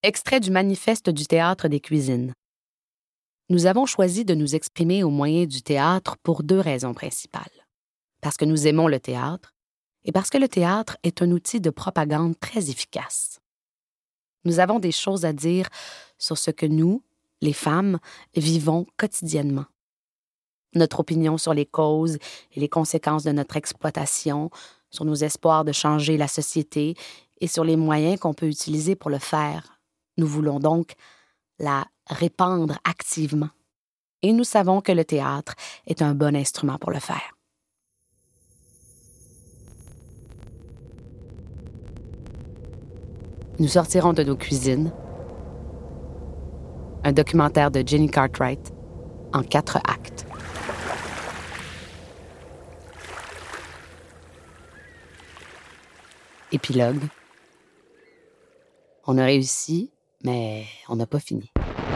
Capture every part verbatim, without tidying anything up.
Extrait du manifeste du Théâtre des Cuisines. Nous avons choisi de nous exprimer au moyen du théâtre pour deux raisons principales. Parce que nous aimons le théâtre et parce que le théâtre est un outil de propagande très efficace. Nous avons des choses à dire sur ce que nous, les femmes, vivons quotidiennement. Notre opinion sur les causes et les conséquences de notre exploitation, sur nos espoirs de changer la société et sur les moyens qu'on peut utiliser pour le faire. Nous voulons donc la répandre activement. Et nous savons que le théâtre est un bon instrument pour le faire. Nous sortirons de nos cuisines. Un documentaire de Jenny Cartwright en quatre actes. Épilogue. On a réussi, mais on n'a pas fini.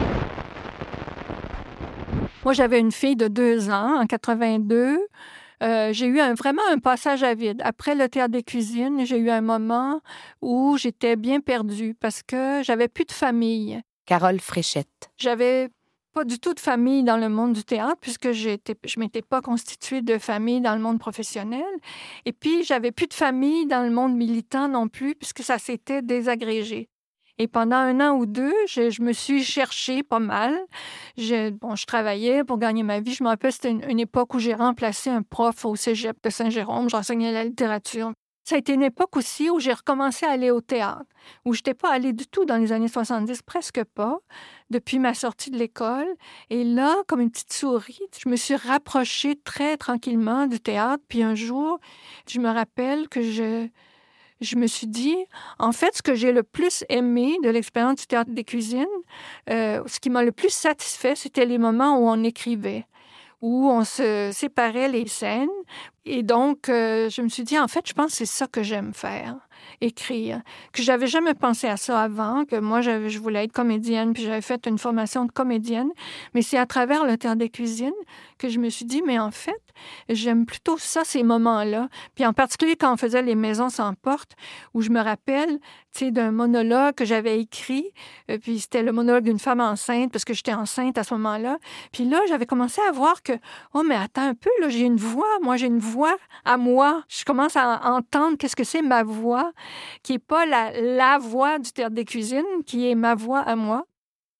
Moi, j'avais une fille de deux ans, en quatre-vingt-deux. Euh, j'ai eu un, vraiment un passage à vide. Après le théâtre des cuisines, j'ai eu un moment où j'étais bien perdue parce que j'avais plus de famille. Carole Fréchette. J'avais pas du tout de famille dans le monde du théâtre puisque j'étais, je m'étais pas constituée de famille dans le monde professionnel. Et puis, j'avais plus de famille dans le monde militant non plus puisque ça s'était désagrégé. Et pendant un an ou deux, je, je me suis cherchée pas mal. Je, bon, je travaillais pour gagner ma vie. Je me rappelle, c'était une, une époque où j'ai remplacé un prof au cégep de Saint-Jérôme. J'enseignais la littérature. Ça a été une époque aussi où j'ai recommencé à aller au théâtre, où je n'étais pas allée du tout dans les années soixante-dix, presque pas, depuis ma sortie de l'école. Et là, comme une petite souris, je me suis rapprochée très tranquillement du théâtre. Puis un jour, je me rappelle que je... Je me suis dit, en fait, ce que j'ai le plus aimé de l'expérience du théâtre des cuisines, euh, ce qui m'a le plus satisfait, c'était les moments où on écrivait, où on se séparait les scènes. Et donc, euh, je me suis dit, en fait, je pense que c'est ça que j'aime faire, écrire. Que j'avais jamais pensé à ça avant, que moi, j'avais, je voulais être comédienne, puis j'avais fait une formation de comédienne. Mais c'est à travers le théâtre des cuisines que je me suis dit, mais en fait, j'aime plutôt ça, ces moments-là. Puis en particulier quand on faisait Les Maisons sans porte, où je me rappelle, tu sais, d'un monologue que j'avais écrit, euh, puis c'était le monologue d'une femme enceinte, parce que j'étais enceinte à ce moment-là. Puis là, j'avais commencé à voir que, oh, mais attends un peu, là, j'ai une voix, moi, j'ai une voix à moi. Je commence à entendre qu'est-ce que c'est ma voix, qui n'est pas la, la voix du théâtre des cuisines, qui est ma voix à moi.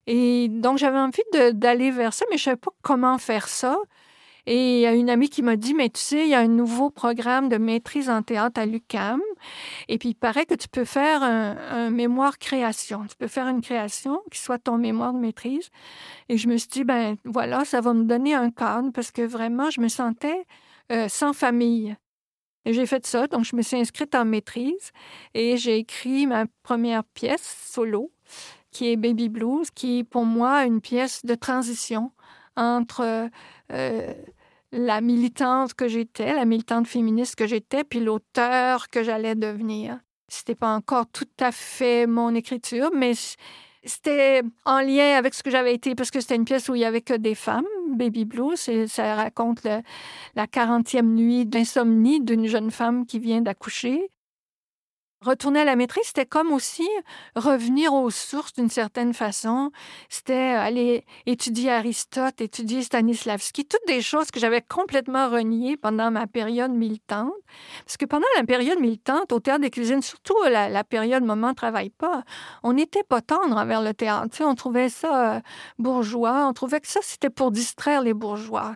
Et donc, j'avais envie de, d'aller vers ça, mais je ne savais pas comment faire ça. Et il y a une amie qui m'a dit, mais tu sais, il y a un nouveau programme de maîtrise en théâtre à l'U Q A M. Et puis, il paraît que tu peux faire un, un mémoire création. Tu peux faire une création qui soit ton mémoire de maîtrise. Et je me suis dit, ben voilà, ça va me donner un cadre parce que vraiment, je me sentais euh, sans famille. Et j'ai fait ça. Donc, je me suis inscrite en maîtrise et j'ai écrit ma première pièce solo, qui est Baby Blues, qui est pour moi une pièce de transition entre euh, la militante que j'étais, la militante féministe que j'étais, puis l'auteur que j'allais devenir. C'était pas encore tout à fait mon écriture, mais c'était en lien avec ce que j'avais été, parce que c'était une pièce où il y avait que des femmes, Baby Blues, et ça raconte le, la quarantième nuit d'insomnie d'une jeune femme qui vient d'accoucher. Retourner à la maîtrise, c'était comme aussi revenir aux sources d'une certaine façon. C'était aller étudier Aristote, étudier Stanislavski, toutes des choses que j'avais complètement reniées pendant ma période militante. Parce que pendant la période militante, au théâtre des cuisines, surtout la, la période moment travaille pas, on n'était pas tendre envers le théâtre. Tu sais, on trouvait ça euh, bourgeois, on trouvait que ça, c'était pour distraire les bourgeois.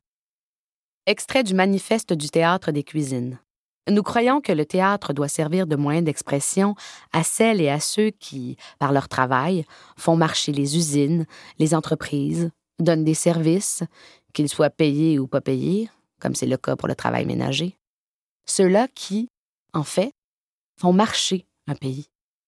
Extrait du manifeste du Théâtre des cuisines. Nous croyons que le théâtre doit servir de moyen d'expression à celles et à ceux qui, par leur travail, font marcher les usines, les entreprises, donnent des services, qu'ils soient payés ou pas payés, comme c'est le cas pour le travail ménager. Ceux-là qui, en fait, font marcher un pays.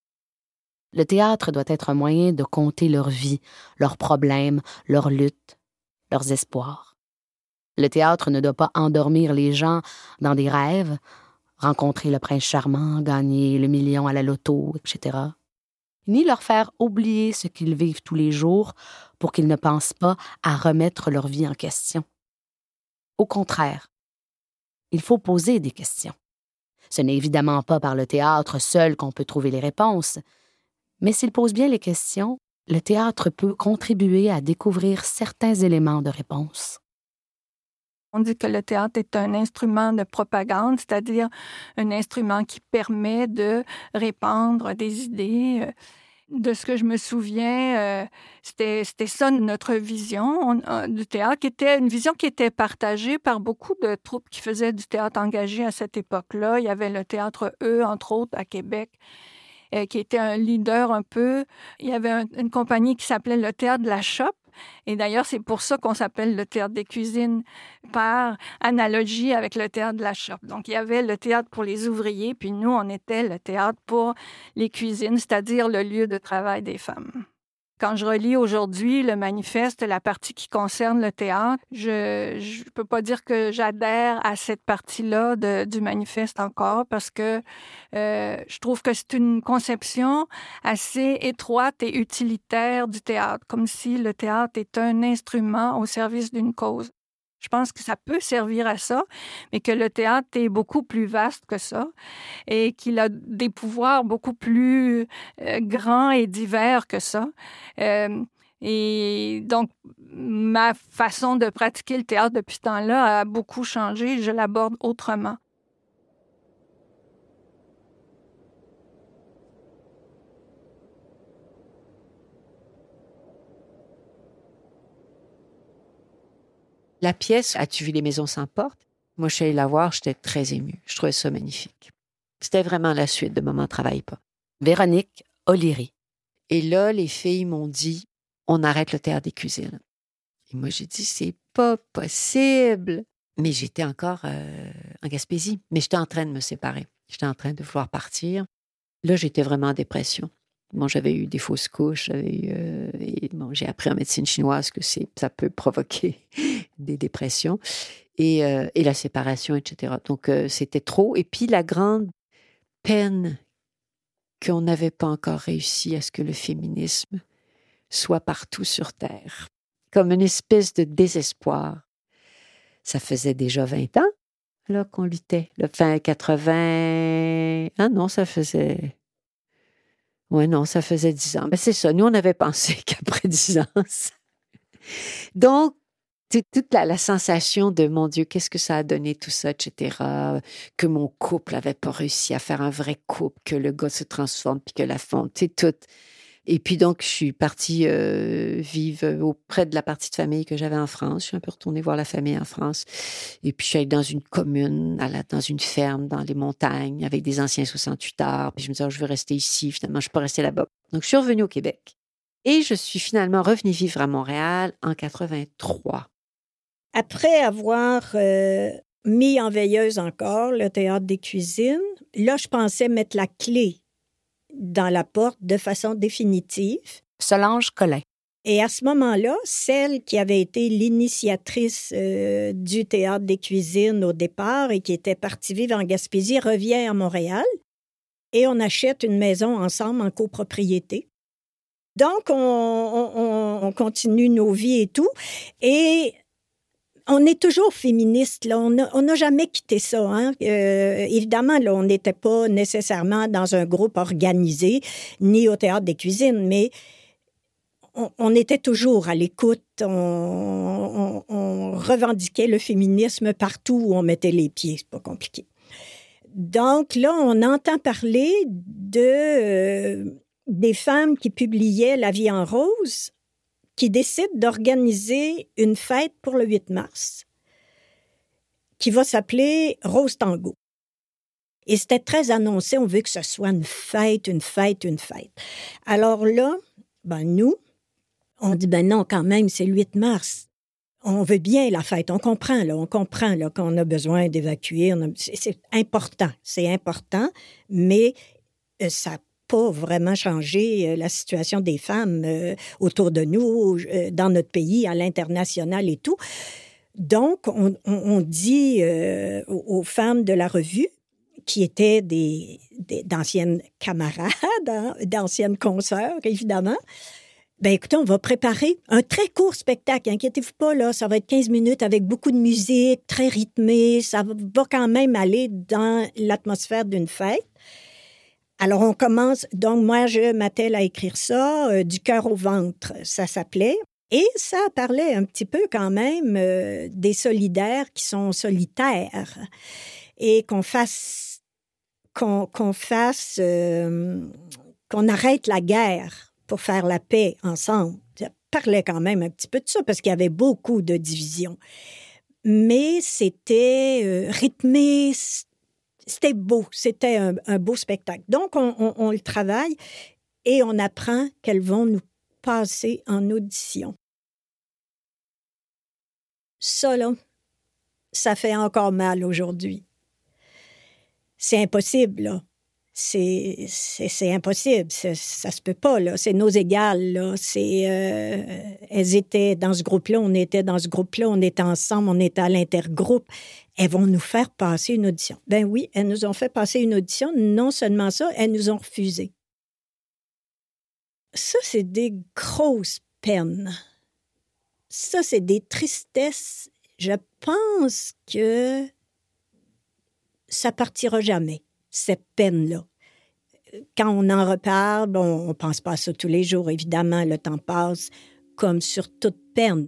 Le théâtre doit être un moyen de conter leur vie, leurs problèmes, leurs luttes, leurs espoirs. Le théâtre ne doit pas endormir les gens dans des rêves, rencontrer le prince charmant, gagner le million à la loto, et cetera, ni leur faire oublier ce qu'ils vivent tous les jours pour qu'ils ne pensent pas à remettre leur vie en question. Au contraire, il faut poser des questions. Ce n'est évidemment pas par le théâtre seul qu'on peut trouver les réponses, Mais s'il pose bien les questions, le théâtre peut contribuer à découvrir certains éléments de réponse. On dit que le théâtre est un instrument de propagande, c'est-à-dire un instrument qui permet de répandre des idées. De ce que je me souviens, euh, c'était, c'était ça notre vision on, du théâtre, qui était une vision qui était partagée par beaucoup de troupes qui faisaient du théâtre engagé à cette époque-là. Il y avait le Théâtre E, entre autres, à Québec, euh, qui était un leader un peu. Il y avait un, une compagnie qui s'appelait le Théâtre de la Chope. Et d'ailleurs, c'est pour ça qu'on s'appelle le Théâtre des Cuisines, par analogie avec le Théâtre de la Chope. Donc, il y avait le théâtre pour les ouvriers, puis nous, on était le théâtre pour les cuisines, c'est-à-dire le lieu de travail des femmes. Quand je relis aujourd'hui le manifeste, la partie qui concerne le théâtre, je ne peux pas dire que j'adhère à cette partie-là de, du manifeste encore parce que euh, je trouve que c'est une conception assez étroite et utilitaire du théâtre, comme si le théâtre est un instrument au service d'une cause. Je pense que ça peut servir à ça, mais que le théâtre est beaucoup plus vaste que ça et qu'il a des pouvoirs beaucoup plus euh, grands et divers que ça. Euh, et donc, ma façon de pratiquer le théâtre depuis ce temps-là a beaucoup changé. Je l'aborde autrement. La pièce, As-tu vu les maisons sans porte? Moi, je suis allée la voir, j'étais très émue. Je trouvais ça magnifique. C'était vraiment la suite de Maman travaille pas. Véronique O'Leary. Et là, les filles m'ont dit, on arrête le théâtre des cuisines. Et moi, j'ai dit, c'est pas possible. Mais j'étais encore euh, en Gaspésie. Mais j'étais en train de me séparer. J'étais en train de vouloir partir. Là, j'étais vraiment en dépression. Bon, j'avais eu des fausses couches, j'avais eu, euh, et bon, j'ai appris en médecine chinoise que c'est, ça peut provoquer des dépressions et, euh, et la séparation, et cetera. Donc, euh, c'était trop. Et puis, la grande peine qu'on n'avait pas encore réussi à ce que le féminisme soit partout sur Terre. Comme une espèce de désespoir. Ça faisait déjà vingt ans là, qu'on luttait. Le fin quatre-vingts... Ah non, ça faisait... Oui, non, ça faisait dix ans. Ben, c'est ça. Nous, on avait pensé qu'après dix ans... Ça... Donc, toute la, la sensation de, mon Dieu, qu'est-ce que ça a donné tout ça, et cetera. Que mon couple n'avait pas réussi à faire un vrai couple, que le gars se transforme, puis que la femme, tu sais, tout. Et puis donc, je suis partie euh, vivre auprès de la partie de famille que j'avais en France. Je suis un peu retournée voir la famille en France. Et puis, je suis allée dans une commune, à la, dans une ferme, dans les montagnes, avec des anciens soixante-huit arts. Puis je me disais, oh, je veux rester ici. Finalement, je ne suis pas restée là-bas. Donc, je suis revenue au Québec. Et je suis finalement revenue vivre à Montréal en quatre-vingt-trois. Après avoir euh, mis en veilleuse encore le Théâtre des Cuisines, là, je pensais mettre la clé dans la porte de façon définitive. Solange Collin. Et à ce moment-là, celle qui avait été l'initiatrice euh, du Théâtre des Cuisines au départ et qui était partie vivre en Gaspésie revient à Montréal et on achète une maison ensemble en copropriété. Donc, on, on, on continue nos vies et tout. Et on est toujours féministe, là. On n'a jamais quitté ça, hein. Euh, évidemment, là, on n'était pas nécessairement dans un groupe organisé, ni au Théâtre des Cuisines, mais on, on était toujours à l'écoute. On, on, on revendiquait le féminisme partout où on mettait les pieds. C'est pas compliqué. Donc, là, on entend parler de, euh, des femmes qui publiaient La vie en rose, qui décide d'organiser une fête pour le huit mars qui va s'appeler Rose Tango. Et c'était très annoncé, on veut que ce soit une fête, une fête, une fête. Alors là, ben nous, on dit, ben non, quand même, c'est le huit mars. On veut bien la fête, on comprend, là, on comprend là, qu'on a besoin d'évacuer. On a, c'est, c'est important, c'est important, mais euh, ça pas vraiment changer la situation des femmes euh, autour de nous, euh, dans notre pays, à l'international et tout. Donc, on, on, on dit euh, aux, aux femmes de la revue, qui étaient des, des, d'anciennes camarades, hein, d'anciennes consoeurs, évidemment, ben écoutez, on va préparer un très court spectacle. Inquiétez-vous pas, là, ça va être quinze minutes avec beaucoup de musique, très rythmé. Ça va quand même aller dans l'atmosphère d'une fête. Alors, on commence... Donc, moi, je m'attelle à écrire ça, euh, du cœur au ventre, ça s'appelait. Et ça parlait un petit peu quand même euh, des solidaires qui sont solitaires. Et qu'on fasse... Qu'on, qu'on fasse... Euh, qu'on arrête la guerre pour faire la paix ensemble. Ça parlait quand même un petit peu de ça, parce qu'il y avait beaucoup de divisions. Mais c'était euh, rythmé... C'était beau, c'était un, un beau spectacle. Donc, on, on, on le travaille et on apprend qu'elles vont nous passer en audition. Ça, là, ça fait encore mal aujourd'hui. C'est impossible, là. C'est, c'est, c'est impossible. C'est, ça se peut pas, là. C'est nos égales, là. C'est, euh, elles étaient dans ce groupe-là, on était dans ce groupe-là, on était ensemble, on était à l'intergroupe. Elles vont nous faire passer une audition. Ben oui, elles nous ont fait passer une audition. Non seulement ça, elles nous ont refusé. Ça, c'est des grosses peines. Ça, c'est des tristesses. Je pense que ça partira jamais, cette peine-là. Quand on en reparle, bon, on ne pense pas à ça tous les jours, évidemment, le temps passe comme sur toute peine.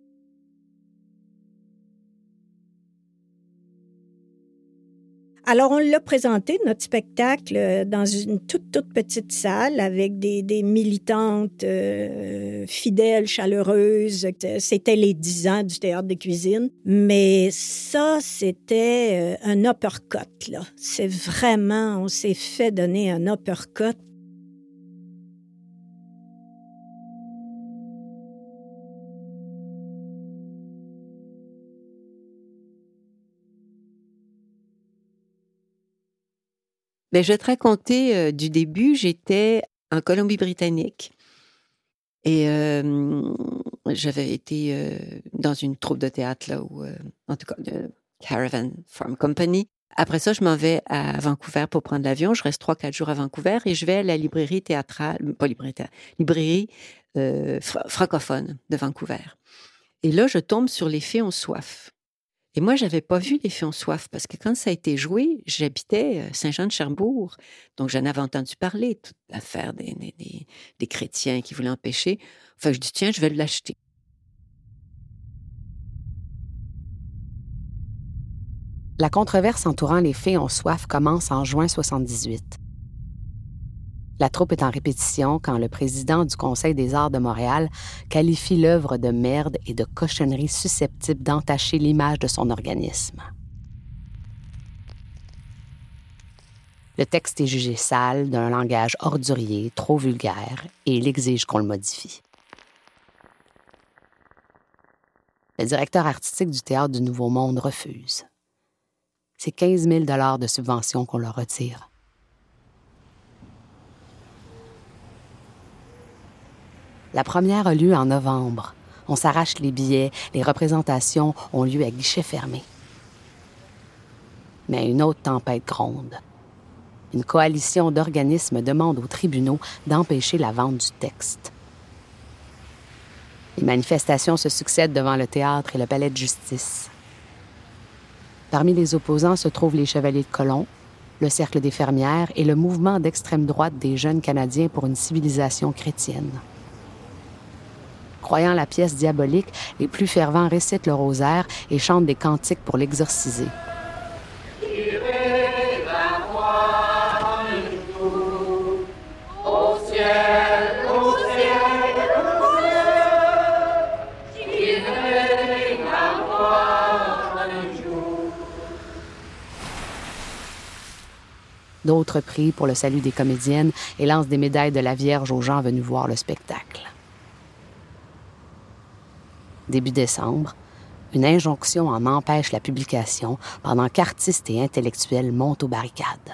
Alors, on l'a présenté, notre spectacle, dans une toute, toute petite salle avec des, des militantes euh, fidèles, chaleureuses. C'était les dix ans du théâtre de cuisine. Mais ça, c'était un uppercut, là. C'est vraiment, on s'est fait donner un uppercut. Bien, je vais te raconter euh, du début. J'étais en Colombie-Britannique et euh, j'avais été euh, dans une troupe de théâtre, là, où, euh, en tout cas, de Caravan Farm Company. Après ça, je m'en vais à Vancouver pour prendre l'avion. Je reste trois, quatre jours à Vancouver et je vais à la librairie théâtrale, pas librairie théâtrale, librairie euh, fr- francophone de Vancouver. Et là, je tombe sur Les Fées ont soif. Et moi, je n'avais pas vu Les Fées ont soif parce que quand ça a été joué, j'habitais Saint-Jean-de-Cherbourg. Donc, j'en avais entendu parler, toute l'affaire des, des, des, des chrétiens qui voulaient empêcher. Enfin, je dis, tiens, je vais l'acheter. La controverse entourant Les Fées ont soif commence en juin soixante-dix-huit. La troupe est en répétition quand le président du Conseil des arts de Montréal qualifie l'œuvre de merde et de cochonnerie susceptible d'entacher l'image de son organisme. Le texte est jugé sale, d'un langage ordurier, trop vulgaire, et il exige qu'on le modifie. Le directeur artistique du Théâtre du Nouveau Monde refuse. C'est quinze mille dollars de subvention qu'on leur retire. La première a lieu en novembre. On s'arrache les billets, les représentations ont lieu à guichet fermé. Mais une autre tempête gronde. Une coalition d'organismes demande aux tribunaux d'empêcher la vente du texte. Les manifestations se succèdent devant le théâtre et le palais de justice. Parmi les opposants se trouvent les Chevaliers de Colomb, le Cercle des fermières et le mouvement d'extrême droite des Jeunes Canadiens pour une civilisation chrétienne. Croyant la pièce diabolique, les plus fervents récitent le rosaire et chantent des cantiques pour l'exorciser. D'autres prient pour le salut des comédiennes et lancent des médailles de la Vierge aux gens venus voir le spectacle. Début décembre, une injonction en empêche la publication pendant qu'artistes et intellectuels montent aux barricades.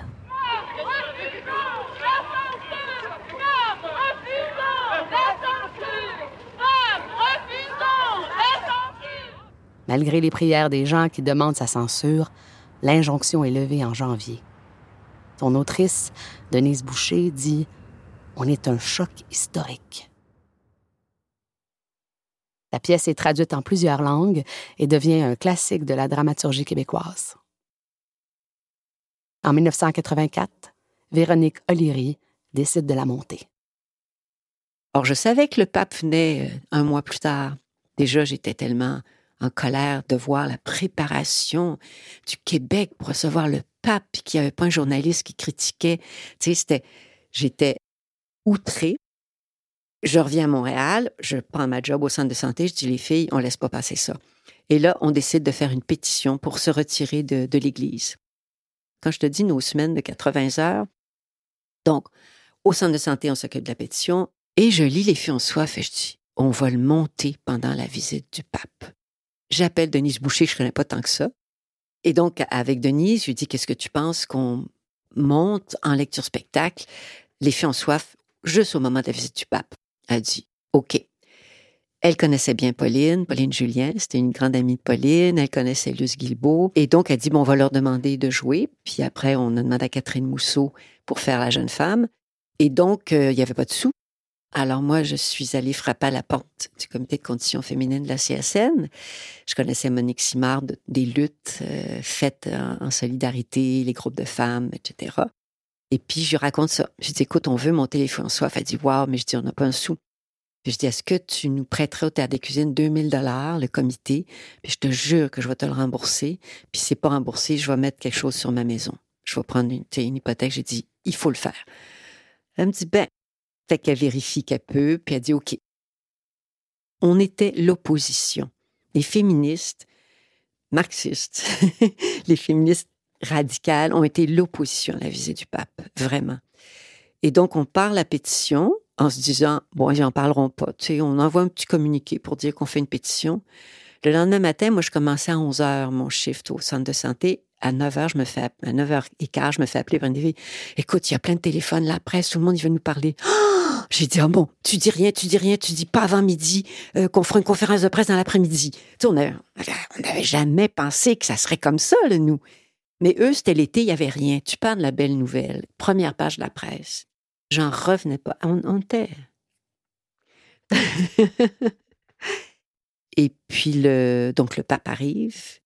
Malgré les prières des gens qui demandent sa censure, l'injonction est levée en janvier. Son autrice, Denise Boucher, dit « On est un choc historique ». La pièce est traduite en plusieurs langues et devient un classique de la dramaturgie québécoise. En mille neuf cent quatre-vingt-quatre, Véronique O'Leary décide de la monter. Or, je savais que le pape venait euh, un mois plus tard. Déjà, j'étais tellement en colère de voir la préparation du Québec pour recevoir le pape, puis qu'il n'y avait pas un journaliste qui critiquait. Tu sais, c'était... J'étais outrée. Je reviens à Montréal, je prends ma job au centre de santé, je dis, les filles, on ne laisse pas passer ça. Et là, on décide de faire une pétition pour se retirer de, de l'Église. Quand je te dis nos semaines de quatre-vingts heures, donc, au centre de santé, on s'occupe de la pétition, et je lis Les filles ont soif, et je dis, on va le monter pendant la visite du pape. J'appelle Denise Boucher, je ne connais pas tant que ça. Et donc, avec Denise, je lui dis, qu'est-ce que tu penses qu'on monte en lecture-spectacle Les filles ont soif juste au moment de la visite du pape? Elle dit, OK. Elle connaissait bien Pauline, Pauline Julien, c'était une grande amie de Pauline, elle connaissait Luce Guilbeault, et donc elle dit, bon, on va leur demander de jouer, puis après, on a demandé à Catherine Mousseau pour faire la jeune femme, et donc, euh, il n'y avait pas de sous. Alors moi, je suis allée frapper à la porte du comité de conditions féminines de la C S N. Je connaissais Monique Simard de, des luttes euh, faites en, en solidarité, les groupes de femmes, et cetera. Et puis, je lui raconte ça. Je dis, écoute, on veut monter les filles en soif. Elle dit, wow, mais je dis, on n'a pas un sou. Puis je dis, est-ce que tu nous prêterais au Théâtre des Cuisines deux mille dollars, le comité? Puis je te jure que je vais te le rembourser. Puis si c'est pas remboursé, je vais mettre quelque chose sur ma maison. Je vais prendre une, une hypothèque. J'ai dit, il faut le faire. Elle me dit, ben, fait qu'elle vérifie qu'elle peut. Puis elle dit, OK. On était l'opposition. Les féministes, marxistes, les féministes radicales ont été l'opposition à la visite du pape, vraiment. Et donc, on part la pétition en se disant, bon, ils n'en parleront pas. Tu sais, on envoie un petit communiqué pour dire qu'on fait une pétition. Le lendemain matin, moi, je commençais à onze heures mon shift au centre de santé. À neuf heures, je me fais, à neuf heures quinze, je me fais appeler par une fille. Écoute, il y a plein de téléphones, la presse, tout le monde, il veut nous parler. Oh! J'ai dit, ah bon, tu dis rien, tu dis rien, tu dis pas avant midi euh, qu'on fera une conférence de presse dans l'après-midi. Tu sais, on n'avait jamais pensé que ça serait comme ça, là, nous. Mais eux, c'était l'été, il n'y avait rien. Tu parles de la belle nouvelle. Première page de la presse. J'en revenais pas. On, on était... Et puis, le, donc, le pape arrive.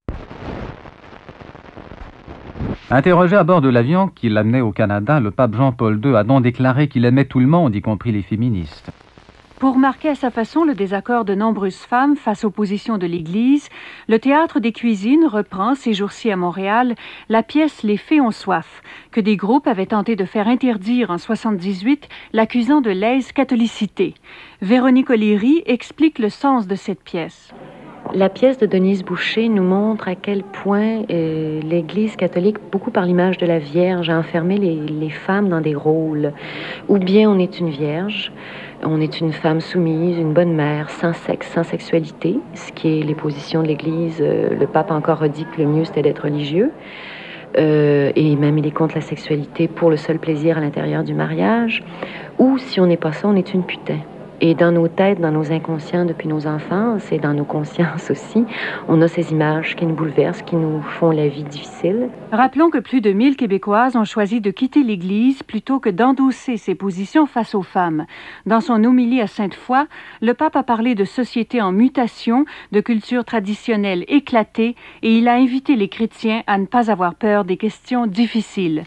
Interrogé à bord de l'avion qui l'amenait au Canada, le pape Jean-Paul deux a donc déclaré qu'il aimait tout le monde, y compris les féministes. Pour marquer à sa façon le désaccord de nombreuses femmes face aux positions de l'Église, le Théâtre des Cuisines reprend, ces jours-ci à Montréal, la pièce « Les filles ont soif », que des groupes avaient tenté de faire interdire en soixante-dix-huit, l'accusant de lèse-catholicité. Véronique O'Leary explique le sens de cette pièce. La pièce de Denise Boucher nous montre à quel point euh, l'Église catholique, beaucoup par l'image de la Vierge, a enfermé les, les femmes dans des rôles. Ou bien on est une Vierge, on est une femme soumise, une bonne mère, sans sexe, sans sexualité, ce qui est les positions de l'Église. Euh, le pape a encore redit que le mieux c'était d'être religieux. Euh, et même il est contre la sexualité pour le seul plaisir à l'intérieur du mariage. Ou si on n'est pas ça, on est une putain. Et dans nos têtes, dans nos inconscients depuis nos enfances et dans nos consciences aussi, on a ces images qui nous bouleversent, qui nous font la vie difficile. Rappelons que plus de mille Québécoises ont choisi de quitter l'Église plutôt que d'endosser ses positions face aux femmes. Dans son homélie à Sainte-Foy, le pape a parlé de société en mutation, de culture traditionnelle éclatée, et il a invité les chrétiens à ne pas avoir peur des questions difficiles.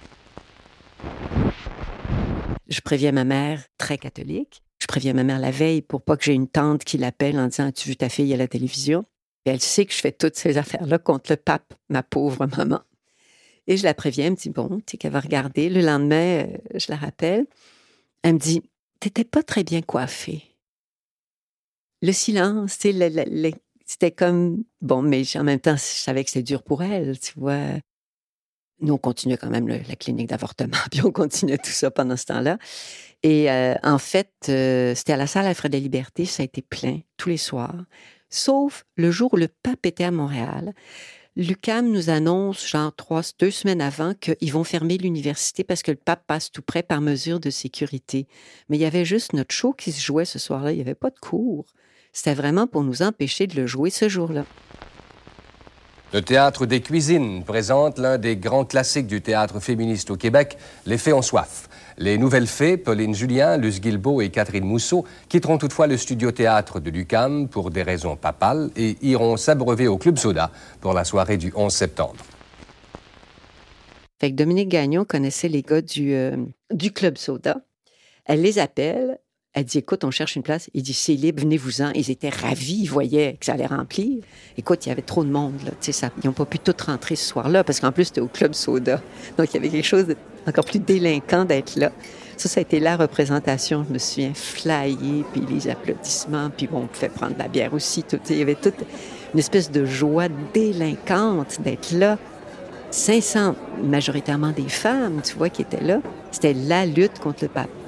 Je préviens ma mère, très catholique. Je préviens ma mère la veille pour pas que j'ai une tante qui l'appelle en disant « As-tu vu ta fille à la télévision? » Et elle sait que je fais toutes ces affaires-là contre le pape, ma pauvre maman. Et je la préviens, elle me dit « Bon, tu sais qu'elle va regarder. » Le lendemain, euh, je la rappelle. Elle me dit « T'étais pas très bien coiffée. » Le silence, tu sais, le, le, le, c'était comme... Bon, mais en même temps, je savais que c'était dur pour elle, tu vois. Nous, on continuait quand même le, la clinique d'avortement, puis on continuait tout ça pendant ce temps-là. Et euh, en fait, euh, c'était à la salle Alfred de la Liberté, ça a été plein tous les soirs, sauf le jour où le pape était à Montréal. L'U Q A M nous annonce, genre trois, deux semaines avant, qu'ils vont fermer l'université parce que le pape passe tout près par mesure de sécurité. Mais il y avait juste notre show qui se jouait ce soir-là, il n'y avait pas de cours. C'était vraiment pour nous empêcher de le jouer ce jour-là. Le Théâtre des Cuisines présente l'un des grands classiques du théâtre féministe au Québec, Les Fées ont soif. Les nouvelles fées, Pauline Julien, Luce Guilbeault et Catherine Mousseau, quitteront toutefois le studio théâtre de l'U Q A M pour des raisons papales et iront s'abreuver au Club Soda pour la soirée du onze septembre. Fait que Dominique Gagnon connaissait les gars du, euh, du Club Soda. Elle les appelle. Elle dit, écoute, on cherche une place. Il dit, c'est libre, venez-vous-en. Ils étaient ravis, ils voyaient que ça allait remplir. Écoute, il y avait trop de monde, là. Tu sais, ça, ils n'ont pas pu tous rentrer ce soir-là, parce qu'en plus, c'était au Club Soda. Donc, il y avait quelque chose d'encore plus délinquant d'être là. Ça, ça a été la représentation. Je me souviens, flyé, puis les applaudissements, puis bon, on pouvait prendre de la bière aussi. Tout, il y avait toute une espèce de joie délinquante d'être là. cinq cents, majoritairement des femmes, tu vois, qui étaient là. C'était la lutte contre le pape.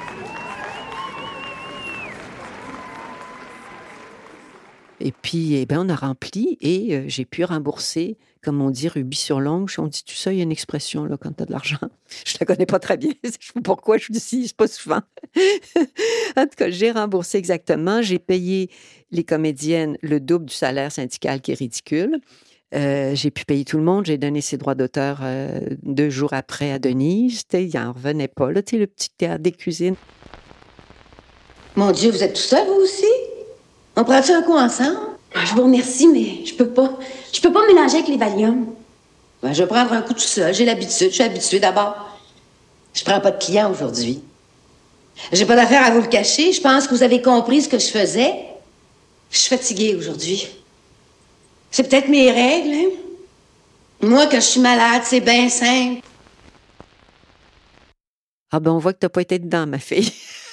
Et puis, eh bien, on a rempli et euh, j'ai pu rembourser, comme on dit, rubis sur l'ongle. On dit, tu sais, il y a une expression là, quand tu as de l'argent. Je la connais pas très bien. Je sais pas pourquoi je dis si, c'est pas souvent. En tout cas, j'ai remboursé exactement. J'ai payé les comédiennes le double du salaire syndical qui est ridicule. Euh, j'ai pu payer tout le monde. J'ai donné ses droits d'auteur euh, deux jours après à Denise. Il n'en revenait pas. Là, le petit théâtre des cuisines. Mon Dieu, vous êtes tout seul, vous aussi? On prend-tu un coup ensemble? Je vous remercie, mais je peux pas. Je peux pas mélanger avec les Valium. Ben, je vais prendre un coup tout seul. J'ai l'habitude. Je suis habituée d'abord. Je prends pas de clients aujourd'hui. J'ai pas d'affaire à vous le cacher. Je pense que vous avez compris ce que je faisais. Je suis fatiguée aujourd'hui. C'est peut-être mes règles, hein? Moi, quand je suis malade, c'est bien simple. Ah ben, on voit que t'as pas été dedans, ma fille.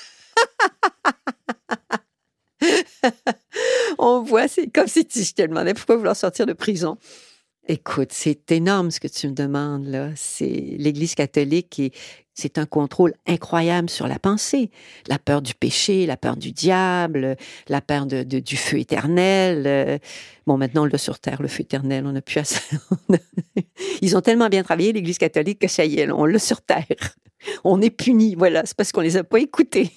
On voit, c'est comme si tu, je te demandais pourquoi vouloir sortir de prison. Écoute, c'est énorme ce que tu me demandes, là. C'est l'Église catholique et c'est un contrôle incroyable sur la pensée. La peur du péché, la peur du diable, la peur de, de, du feu éternel. Bon, maintenant, on l'a sur terre, le feu éternel. On n'a plus assez. Ils ont tellement bien travaillé, l'Église catholique, que ça y est, on l'a sur terre. On est puni, voilà. C'est parce qu'on les a pas écoutés.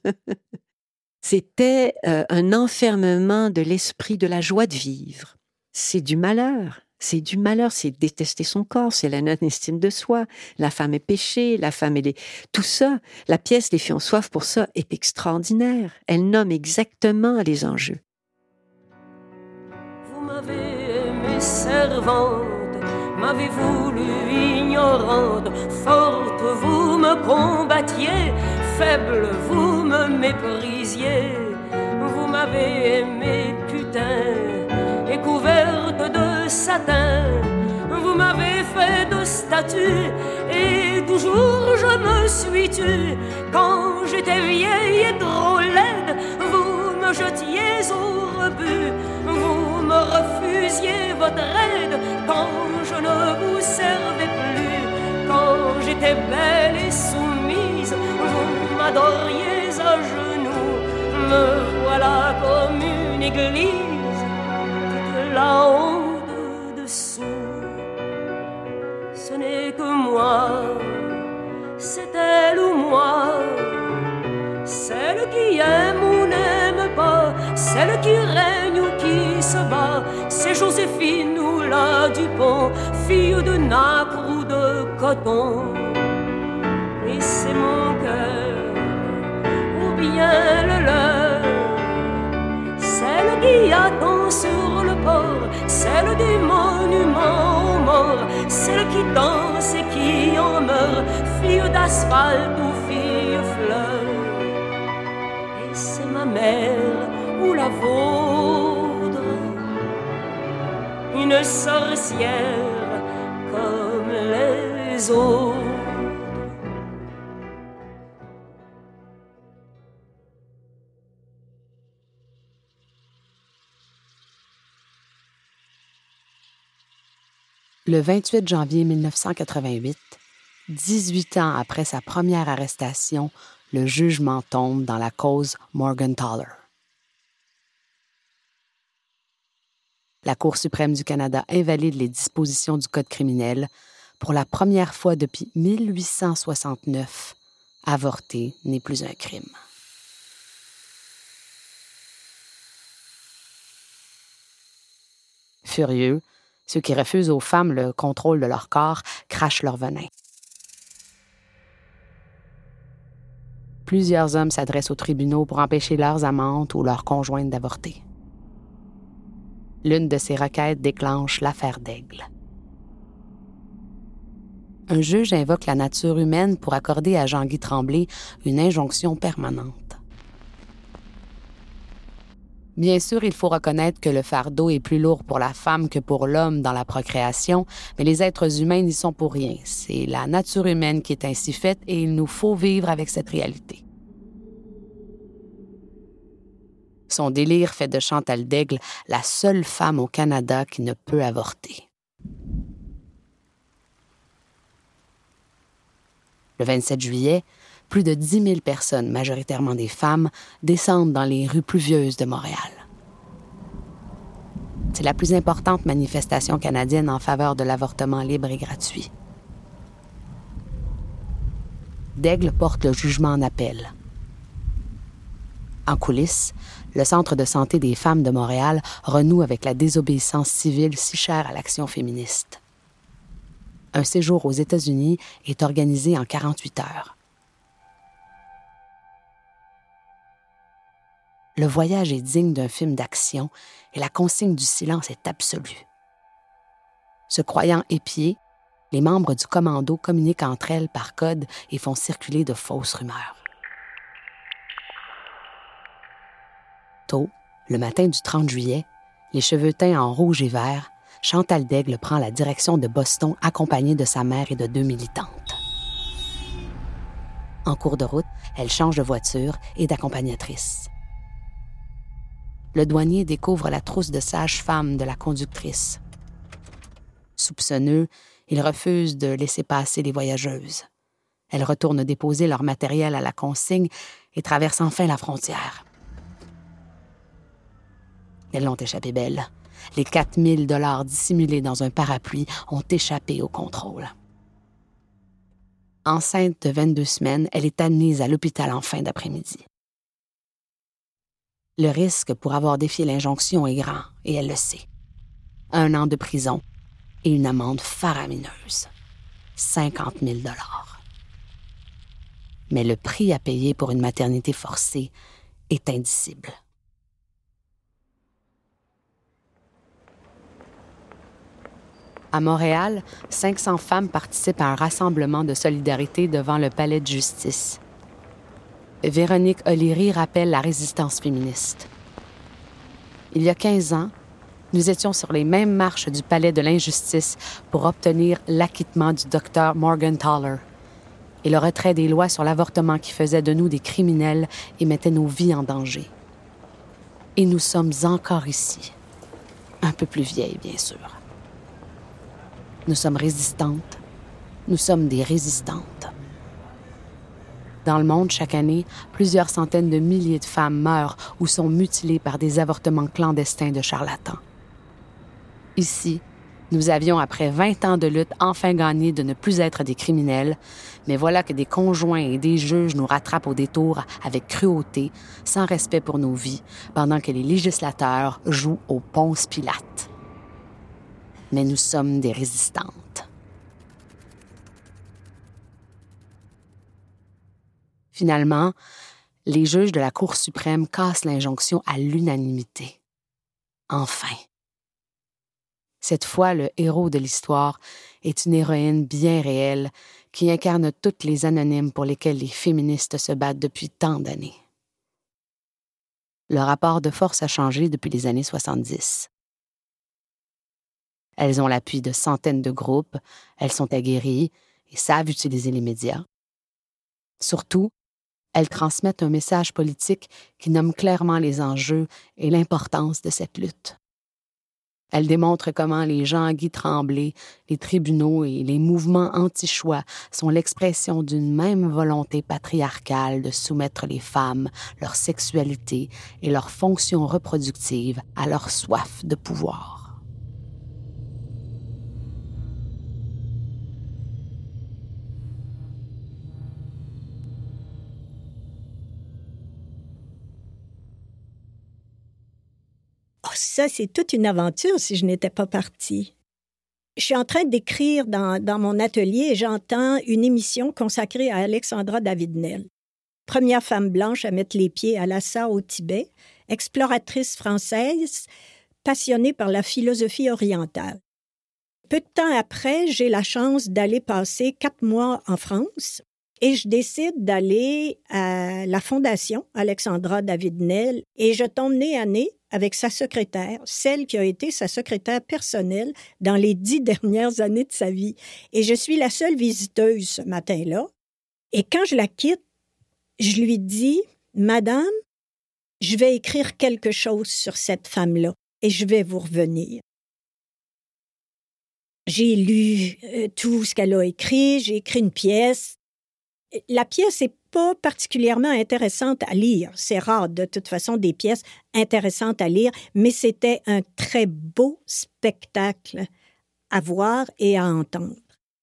C'était euh, un enfermement de l'esprit, de la joie de vivre. C'est du malheur. C'est du malheur, c'est détester son corps, c'est la non-estime de soi. La femme est péchée, la femme, elle est... Tout ça, la pièce Les filles ont soif pour ça est extraordinaire. Elle nomme exactement les enjeux. Vous m'avez aimée servante, m'avez voulu ignorante, forte vous me combattiez, faible vous me méprisiez. Vous m'avez aimée putain, et couverte de satin, vous m'avez fait de statue, et toujours je me suis tue. Quand j'étais vieille et drôle laide, vous me jetiez au rebut, vous me refusiez votre aide quand je ne vous servais plus. Quand j'étais belle et soumise, vous m'adoriez à genoux. Me voilà comme une église, toute là-haut dessous. Ce n'est que moi, c'est elle ou moi, celle qui aime ou n'aime pas, celle qui règne ou qui se bat. C'est Joséphine ou la Dupont, fille de nacre ou de coton. Et c'est mon cœur, ou bien le leur, celle qui attend sur le port, celle des monuments aux morts, celle qui danse et qui en meurt, fille d'asphalte ou fille fleur. Et c'est ma mère ou la vôtre, une sorcière comme les autres. Le vingt-huit janvier mille neuf cent quatre-vingt-huit, dix-huit ans après sa première arrestation, le jugement tombe dans la cause Morgentaler. La Cour suprême du Canada invalide les dispositions du Code criminel. Pour la première fois depuis mille huit cent soixante-neuf, avorter n'est plus un crime. Furieux, ceux qui refusent aux femmes le contrôle de leur corps crachent leur venin. Plusieurs hommes s'adressent aux tribunaux pour empêcher leurs amantes ou leurs conjointes d'avorter. L'une de ces requêtes déclenche l'affaire d'Aigle. un juge invoque la nature humaine pour accorder à Jean-Guy Tremblay une injonction permanente. Bien sûr, il faut reconnaître que le fardeau est plus lourd pour la femme que pour l'homme dans la procréation, mais les êtres humains n'y sont pour rien. C'est la nature humaine qui est ainsi faite et il nous faut vivre avec cette réalité. Son délire fait de Chantal Daigle la seule femme au Canada qui ne peut avorter. Le vingt-sept juillet, plus de dix mille personnes, majoritairement des femmes, descendent dans les rues pluvieuses de Montréal. C'est la plus importante manifestation canadienne en faveur de l'avortement libre et gratuit. Daigle porte le jugement en appel. En coulisses, le Centre de santé des femmes de Montréal renoue avec la désobéissance civile si chère à l'action féministe. Un séjour aux États-Unis est organisé en quarante-huit heures. Le voyage est digne d'un film d'action et la consigne du silence est absolue. Se croyant épiés, les membres du commando communiquent entre elles par code et font circuler de fausses rumeurs. Tôt, le matin du trente juillet, les cheveux teints en rouge et vert, Chantal Daigle prend la direction de Boston accompagnée de sa mère et de deux militantes. En cours de route, elle change de voiture et d'accompagnatrice. Le douanier découvre la trousse de sage-femme de la conductrice. Soupçonneux, il refuse de laisser passer les voyageuses. Elles retournent déposer leur matériel à la consigne et traversent enfin la frontière. Elles l'ont échappé belle. Les quatre mille dollars dissimulés dans un parapluie ont échappé au contrôle. Enceinte de vingt-deux semaines, elle est admise à l'hôpital en fin d'après-midi. Le risque pour avoir défié l'injonction est grand, et elle le sait. Un an de prison et une amende faramineuse. cinquante mille dollars. Mais le prix à payer pour une maternité forcée est indicible. À Montréal, cinq cents femmes participent à un rassemblement de solidarité devant le palais de justice. Véronique O'Leary rappelle la résistance féministe. Il y a quinze ans, nous étions sur les mêmes marches du palais de l'injustice pour obtenir l'acquittement du docteur Morgentaler et le retrait des lois sur l'avortement qui faisaient de nous des criminels et mettaient nos vies en danger. Et nous sommes encore ici, un peu plus vieilles, bien sûr. Nous sommes résistantes. Nous sommes des résistantes. Dans le monde, chaque année, plusieurs centaines de milliers de femmes meurent ou sont mutilées par des avortements clandestins de charlatans. Ici, nous avions, après vingt ans de lutte, enfin gagné de ne plus être des criminels, mais voilà que des conjoints et des juges nous rattrapent au détour avec cruauté, sans respect pour nos vies, pendant que les législateurs jouent au Ponce Pilate. Mais nous sommes des résistantes. Finalement, les juges de la Cour suprême cassent l'injonction à l'unanimité. Enfin. Cette fois, le héros de l'histoire est une héroïne bien réelle qui incarne toutes les anonymes pour lesquels les féministes se battent depuis tant d'années. Le rapport de force a changé depuis les années soixante-dix. Elles ont l'appui de centaines de groupes, elles sont aguerries et savent utiliser les médias. Surtout, elles transmettent un message politique qui nomme clairement les enjeux et l'importance de cette lutte. Elles démontrent comment les Jean-Guy Tremblay, les tribunaux et les mouvements anti-choix sont l'expression d'une même volonté patriarcale de soumettre les femmes, leur sexualité et leur fonction reproductive à leur soif de pouvoir. Ça, c'est toute une aventure si je n'étais pas partie. Je suis en train d'écrire dans, dans mon atelier et j'entends une émission consacrée à Alexandra David-Néel. Première femme blanche à mettre les pieds à Lhasa au Tibet, exploratrice française, passionnée par la philosophie orientale. Peu de temps après, j'ai la chance d'aller passer quatre mois en France et je décide d'aller à la Fondation Alexandra David-Néel et je tombe nez à nez avec sa secrétaire, celle qui a été sa secrétaire personnelle dans les dix dernières années de sa vie. Et je suis la seule visiteuse ce matin-là. Et quand je la quitte, je lui dis, « Madame, je vais écrire quelque chose sur cette femme-là et je vais vous revenir. » J'ai lu euh, tout ce qu'elle a écrit, j'ai écrit une pièce. La pièce n'est pas particulièrement intéressante à lire. C'est rare, de toute façon, des pièces intéressantes à lire, mais c'était un très beau spectacle à voir et à entendre.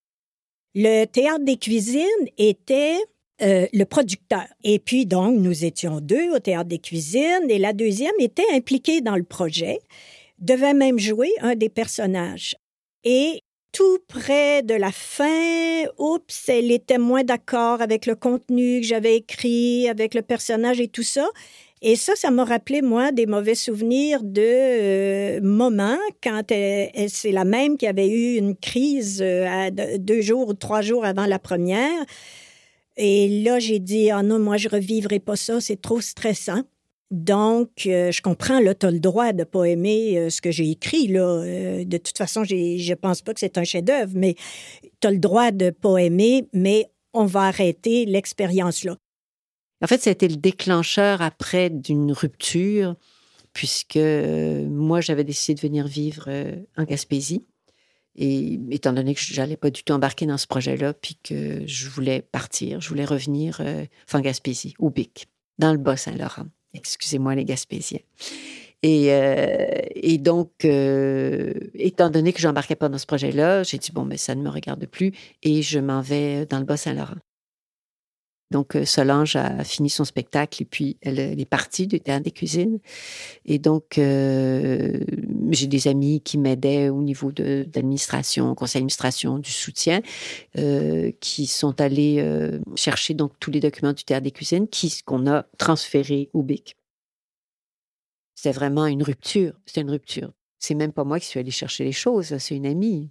Le Théâtre des Cuisines était euh, le producteur. Et puis, donc, nous étions deux au Théâtre des Cuisines et la deuxième était impliquée dans le projet, devait même jouer un des personnages. Et tout près de la fin, oups, elle était moins d'accord avec le contenu que j'avais écrit, avec le personnage et tout ça. Et ça, ça m'a rappelé, moi, des mauvais souvenirs de euh, moments quand elle, elle, c'est la même qui avait eu une crise euh, à deux jours ou trois jours avant la première. Et là, j'ai dit, ah non, moi, je revivrai pas ça, c'est trop stressant. Donc, euh, je comprends, là, tu as le droit de ne pas aimer euh, ce que j'ai écrit, là. Euh, de toute façon, j'ai, je pense pas que c'est un chef-d'œuvre, mais tu as le droit de ne pas aimer, mais on va arrêter l'expérience-là. En fait, ça a été le déclencheur après d'une rupture, puisque euh, moi, j'avais décidé de venir vivre euh, en Gaspésie. Et étant donné que je n'allais pas du tout embarquer dans ce projet-là, puis que je voulais partir, je voulais revenir euh, en Gaspésie, au Bic, dans le Bas-Saint-Laurent. Excusez-moi, les Gaspésiens. Et, euh, et donc, euh, étant donné que je n'embarquais pas dans ce projet-là, j'ai dit, bon, mais ça ne me regarde plus et je m'en vais dans le Bas-Saint-Laurent. Donc, Solange a fini son spectacle et puis elle, elle est partie du Théâtre des Cuisines. Et donc, euh, j'ai des amis qui m'aidaient au niveau de, d'administration, conseil d'administration, du soutien, euh, qui sont allés euh, chercher donc tous les documents du Théâtre des Cuisines qui, qu'on a transférés au Bic. C'était vraiment une rupture. C'était une rupture. C'est même pas moi qui suis allée chercher les choses, c'est une amie.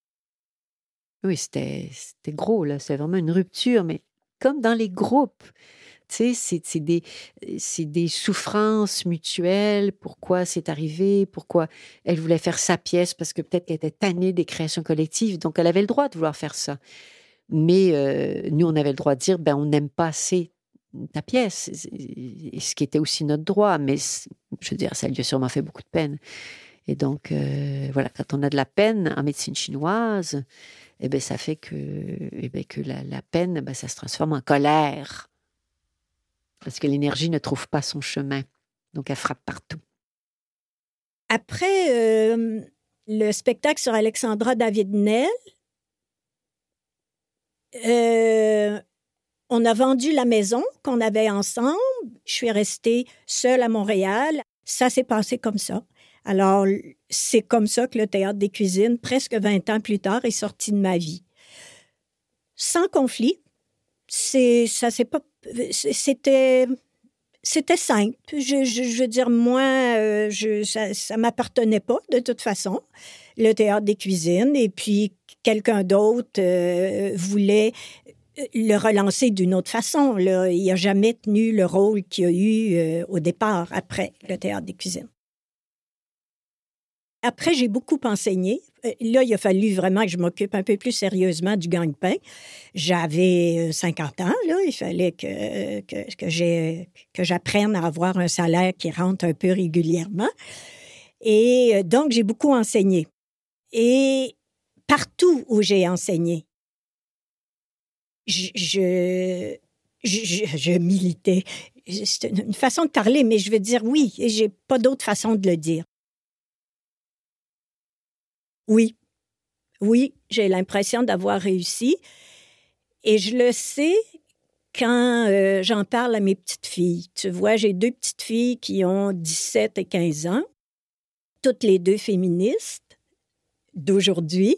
Oui, c'était, c'était gros, là. C'était vraiment une rupture, mais comme dans les groupes. Tu sais, c'est, c'est, des, c'est des souffrances mutuelles. Pourquoi c'est arrivé? Pourquoi elle voulait faire sa pièce? Parce que peut-être qu'elle était tannée des créations collectives. Donc, elle avait le droit de vouloir faire ça. Mais euh, nous, on avait le droit de dire, ben, on n'aime pas assez ta pièce. Ce qui était aussi notre droit. Mais, je veux dire, ça lui a sûrement fait beaucoup de peine. Et donc, euh, voilà, quand on a de la peine en médecine chinoise, eh bien, ça fait que, eh bien, que la, la peine, ben, ça se transforme en colère. Parce que l'énergie ne trouve pas son chemin. Donc, elle frappe partout. Après euh, le spectacle sur Alexandra David-Néel, euh, on a vendu la maison qu'on avait ensemble. Je suis restée seule à Montréal. Ça s'est passé comme ça. Alors, c'est comme ça que le Théâtre des Cuisines, presque vingt ans plus tard, est sorti de ma vie. Sans conflit. C'est, ça, c'est pas, c'était, c'était simple. Je, je, je veux dire, moi, euh, je, ça, ça m'appartenait pas, de toute façon, le Théâtre des Cuisines. Et puis, quelqu'un d'autre euh, voulait le relancer d'une autre façon. Là. Il n'a jamais tenu le rôle qu'il a eu euh, au départ, après le Théâtre des Cuisines. Après, j'ai beaucoup enseigné. Là, il a fallu vraiment que je m'occupe un peu plus sérieusement du gagne-pain. J'avais cinquante ans, là. Il fallait que, que, que, j'ai, que j'apprenne à avoir un salaire qui rentre un peu régulièrement. Et donc, j'ai beaucoup enseigné. Et partout où j'ai enseigné, je, je, je, je militais. C'est une façon de parler, mais je veux dire oui, et j'ai pas d'autre façon de le dire. Oui, oui, j'ai l'impression d'avoir réussi. Et je le sais quand euh, j'en parle à mes petites filles. Tu vois, j'ai deux petites filles qui ont dix-sept et quinze ans, toutes les deux féministes d'aujourd'hui.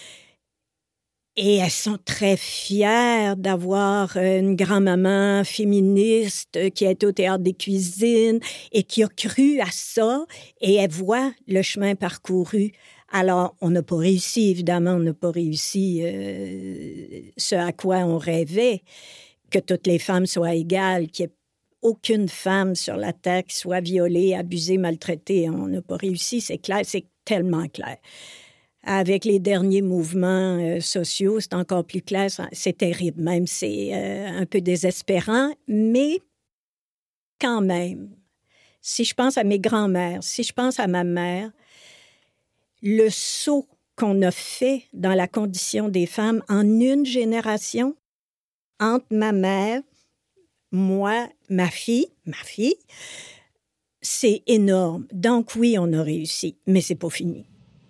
Et elles sont très fières d'avoir une grand-maman féministe qui est au Théâtre des Cuisines et qui a cru à ça. Et elles voient le chemin parcouru Alors, on n'a pas réussi, évidemment, on n'a pas réussi euh, ce à quoi on rêvait, que toutes les femmes soient égales, qu'il n'y ait aucune femme sur la terre qui soit violée, abusée, maltraitée. On n'a pas réussi, c'est clair, c'est tellement clair. Avec les derniers mouvements euh, sociaux, c'est encore plus clair, c'est terrible même, c'est euh, un peu désespérant, mais quand même, si je pense à mes grands-mères, si je pense à ma mère, le saut qu'on a fait dans la condition des femmes en une génération, entre ma mère, moi, ma fille, ma fille, c'est énorme. Donc oui, on a réussi, mais c'est pas fini.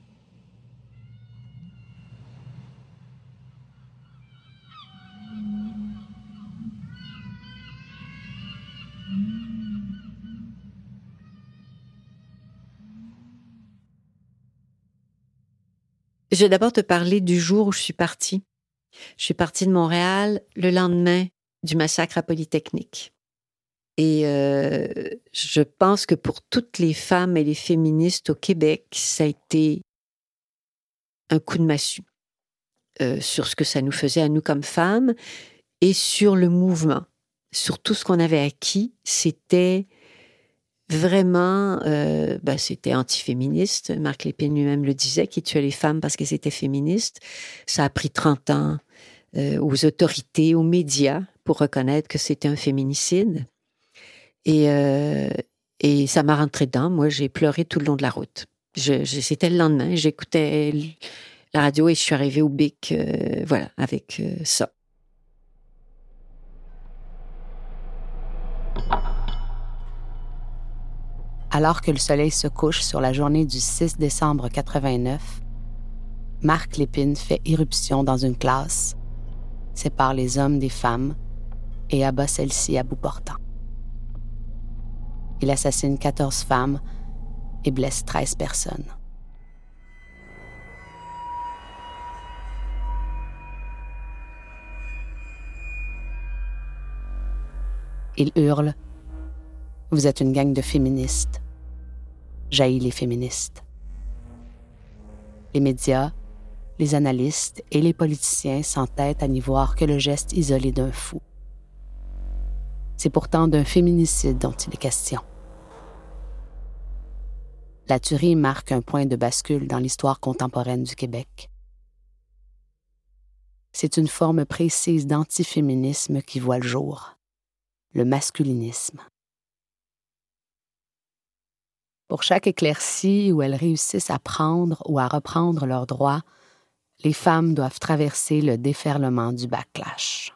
Je vais d'abord te parler du jour où je suis partie. Je suis partie de Montréal le lendemain du massacre à Polytechnique. Et euh, je pense que pour toutes les femmes et les féministes au Québec, ça a été un coup de massue euh, sur ce que ça nous faisait à nous comme femmes et sur le mouvement. Sur tout ce qu'on avait acquis, c'était vraiment, euh, ben, c'était antiféministe. Marc Lépine lui-même le disait, qu'il tuait les femmes parce qu'elles étaient féministes. Ça a pris trente ans euh, aux autorités, aux médias, pour reconnaître que c'était un féminicide. Et, euh, et ça m'a rentré dedans. Moi, j'ai pleuré tout le long de la route. Je, je, c'était le lendemain, j'écoutais la radio et je suis arrivée au Bic, euh, voilà, avec euh, ça. Alors que le soleil se couche sur la journée du six décembre quatre-vingt-neuf, Marc Lépine fait irruption dans une classe, sépare les hommes des femmes et abat celle-ci à bout portant. Il assassine quatorze femmes et blesse treize personnes. Il hurle « Vous êtes une gang de féministes. J'haïs les féministes. » Les médias, les analystes et les politiciens s'entêtent à n'y voir que le geste isolé d'un fou. C'est pourtant d'un féminicide dont il est question. La tuerie marque un point de bascule dans l'histoire contemporaine du Québec. C'est une forme précise d'antiféminisme qui voit le jour, le masculinisme. Pour chaque éclaircie où elles réussissent à prendre ou à reprendre leurs droits, les femmes doivent traverser le déferlement du backlash.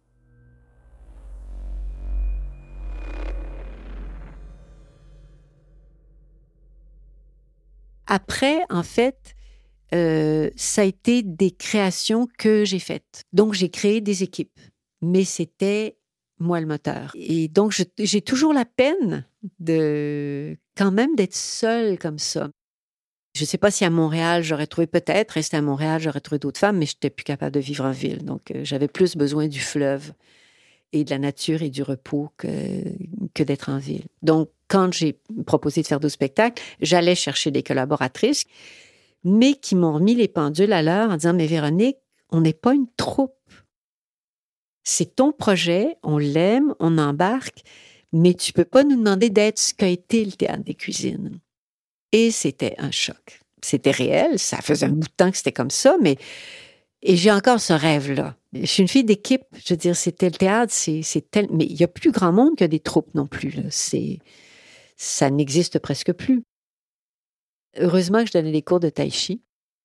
Après, en fait, euh, ça a été des créations que j'ai faites. Donc, j'ai créé des équipes, mais c'était moi le moteur. Et donc, je, j'ai toujours la peine de, quand même, d'être seule comme ça. Je ne sais pas si à Montréal, j'aurais trouvé peut-être, rester à Montréal, j'aurais trouvé d'autres femmes, mais je n'étais plus capable de vivre en ville. Donc, euh, j'avais plus besoin du fleuve et de la nature et du repos que, que d'être en ville. Donc, quand j'ai proposé de faire d'autres spectacles, j'allais chercher des collaboratrices, mais qui m'ont remis les pendules à l'heure en disant « Mais Véronique, on n'est pas une troupe. C'est ton projet, on l'aime, on embarque, mais tu peux pas nous demander d'être ce qu'a été le Théâtre des Cuisines. » Et c'était un choc. C'était réel, ça faisait un bout de temps que c'était comme ça, mais... Et j'ai encore ce rêve-là. Je suis une fille d'équipe, je veux dire, c'était le théâtre, c'est, c'est tel... Mais il y a plus grand monde que des troupes non plus, là. C'est... Ça n'existe presque plus. Heureusement que je donnais des cours de tai chi.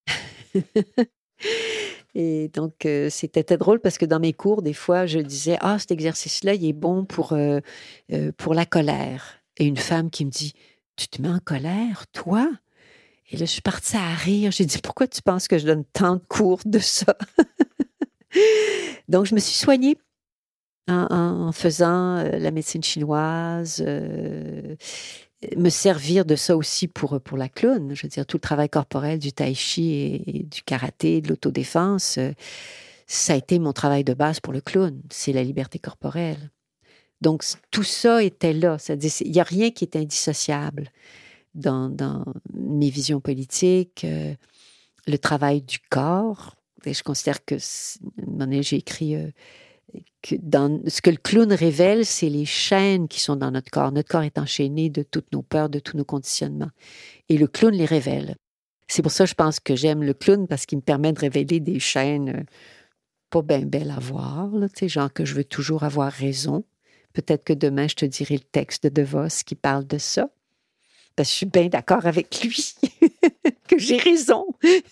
Et donc, euh, c'était très drôle parce que dans mes cours, des fois, je disais « Ah, cet exercice-là, il est bon pour, euh, euh, pour la colère. » Et une femme qui me dit « Tu te mets en colère, toi? » Et là, je suis partie à rire. J'ai dit « Pourquoi tu penses que je donne tant de cours de ça? » Donc, je me suis soignée en, en, en faisant euh, la médecine chinoise, euh, me servir de ça aussi pour, pour la clown. Je veux dire, tout le travail corporel du tai chi et, et du karaté, de l'autodéfense, euh, ça a été mon travail de base pour le clown. C'est la liberté corporelle. Donc, tout ça était là. C'est-à-dire, il n'y a rien qui est indissociable dans, dans mes visions politiques, euh, le travail du corps. Et je considère que, à un moment donné, j'ai écrit euh, que dans, ce que le clown révèle, c'est les chaînes qui sont dans notre corps. Notre corps est enchaîné de toutes nos peurs, de tous nos conditionnements. Et le clown les révèle. C'est pour ça que je pense que j'aime le clown, parce qu'il me permet de révéler des chaînes euh, pas bien belles à voir, là, tu sais, genre que je veux toujours avoir raison. Peut-être que demain, je te dirai le texte de De Vos qui parle de ça. Parce que je suis bien d'accord avec lui, que j'ai raison.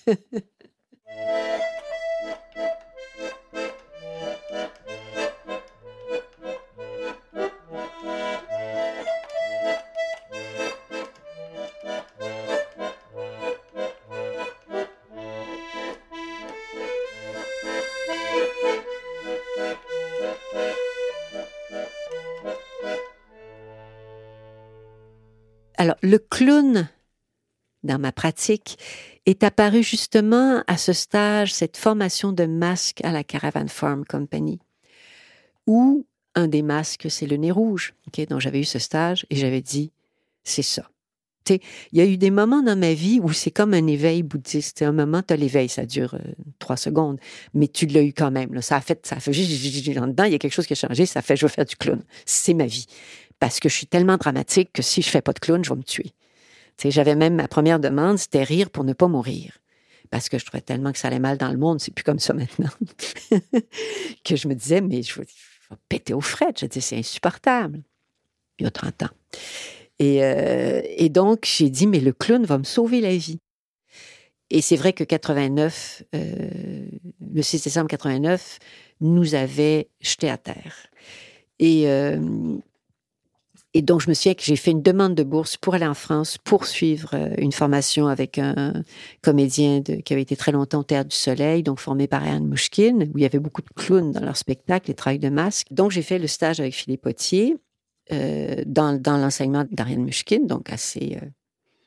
Alors, le clown, dans ma pratique, est apparu justement à ce stage, cette formation de masque à la Caravan Farm Company, où un des masques, c'est le nez rouge, okay, dont j'avais eu ce stage, et j'avais dit, c'est ça. Il y a eu des moments dans ma vie où c'est comme un éveil bouddhiste. T'sais, un moment, tu as l'éveil, ça dure euh, trois secondes, mais tu l'as eu quand même. Là. Ça a fait, ça a fait, en dedans, il y a quelque chose qui a changé, ça fait, je veux faire du clown. C'est ma vie. Parce que je suis tellement dramatique que si je fais pas de clown, je vais me tuer. T'sais, j'avais même ma première demande, c'était rire pour ne pas mourir. Parce que je trouvais tellement que ça allait mal dans le monde, c'est plus comme ça maintenant. que je me disais, mais je vais, je vais péter aux frettes. Je dis, c'est insupportable. Il y a trente ans. Et, euh, et donc, j'ai dit, mais le clown va me sauver la vie. Et c'est vrai que quatre-vingt-neuf, euh, le six décembre quatre-vingt-neuf, nous avait jetés à terre. Et... Euh, Et donc, je me souviens que j'ai fait une demande de bourse pour aller en France, poursuivre une formation avec un comédien de, qui avait été très longtemps au Théâtre du Soleil, donc formé par Ariane Mouchkine, où il y avait beaucoup de clowns dans leur spectacle, les travails de masque. Donc, j'ai fait le stage avec Philippe Potier euh, dans, dans l'enseignement d'Ariane Mouchkine, donc assez euh,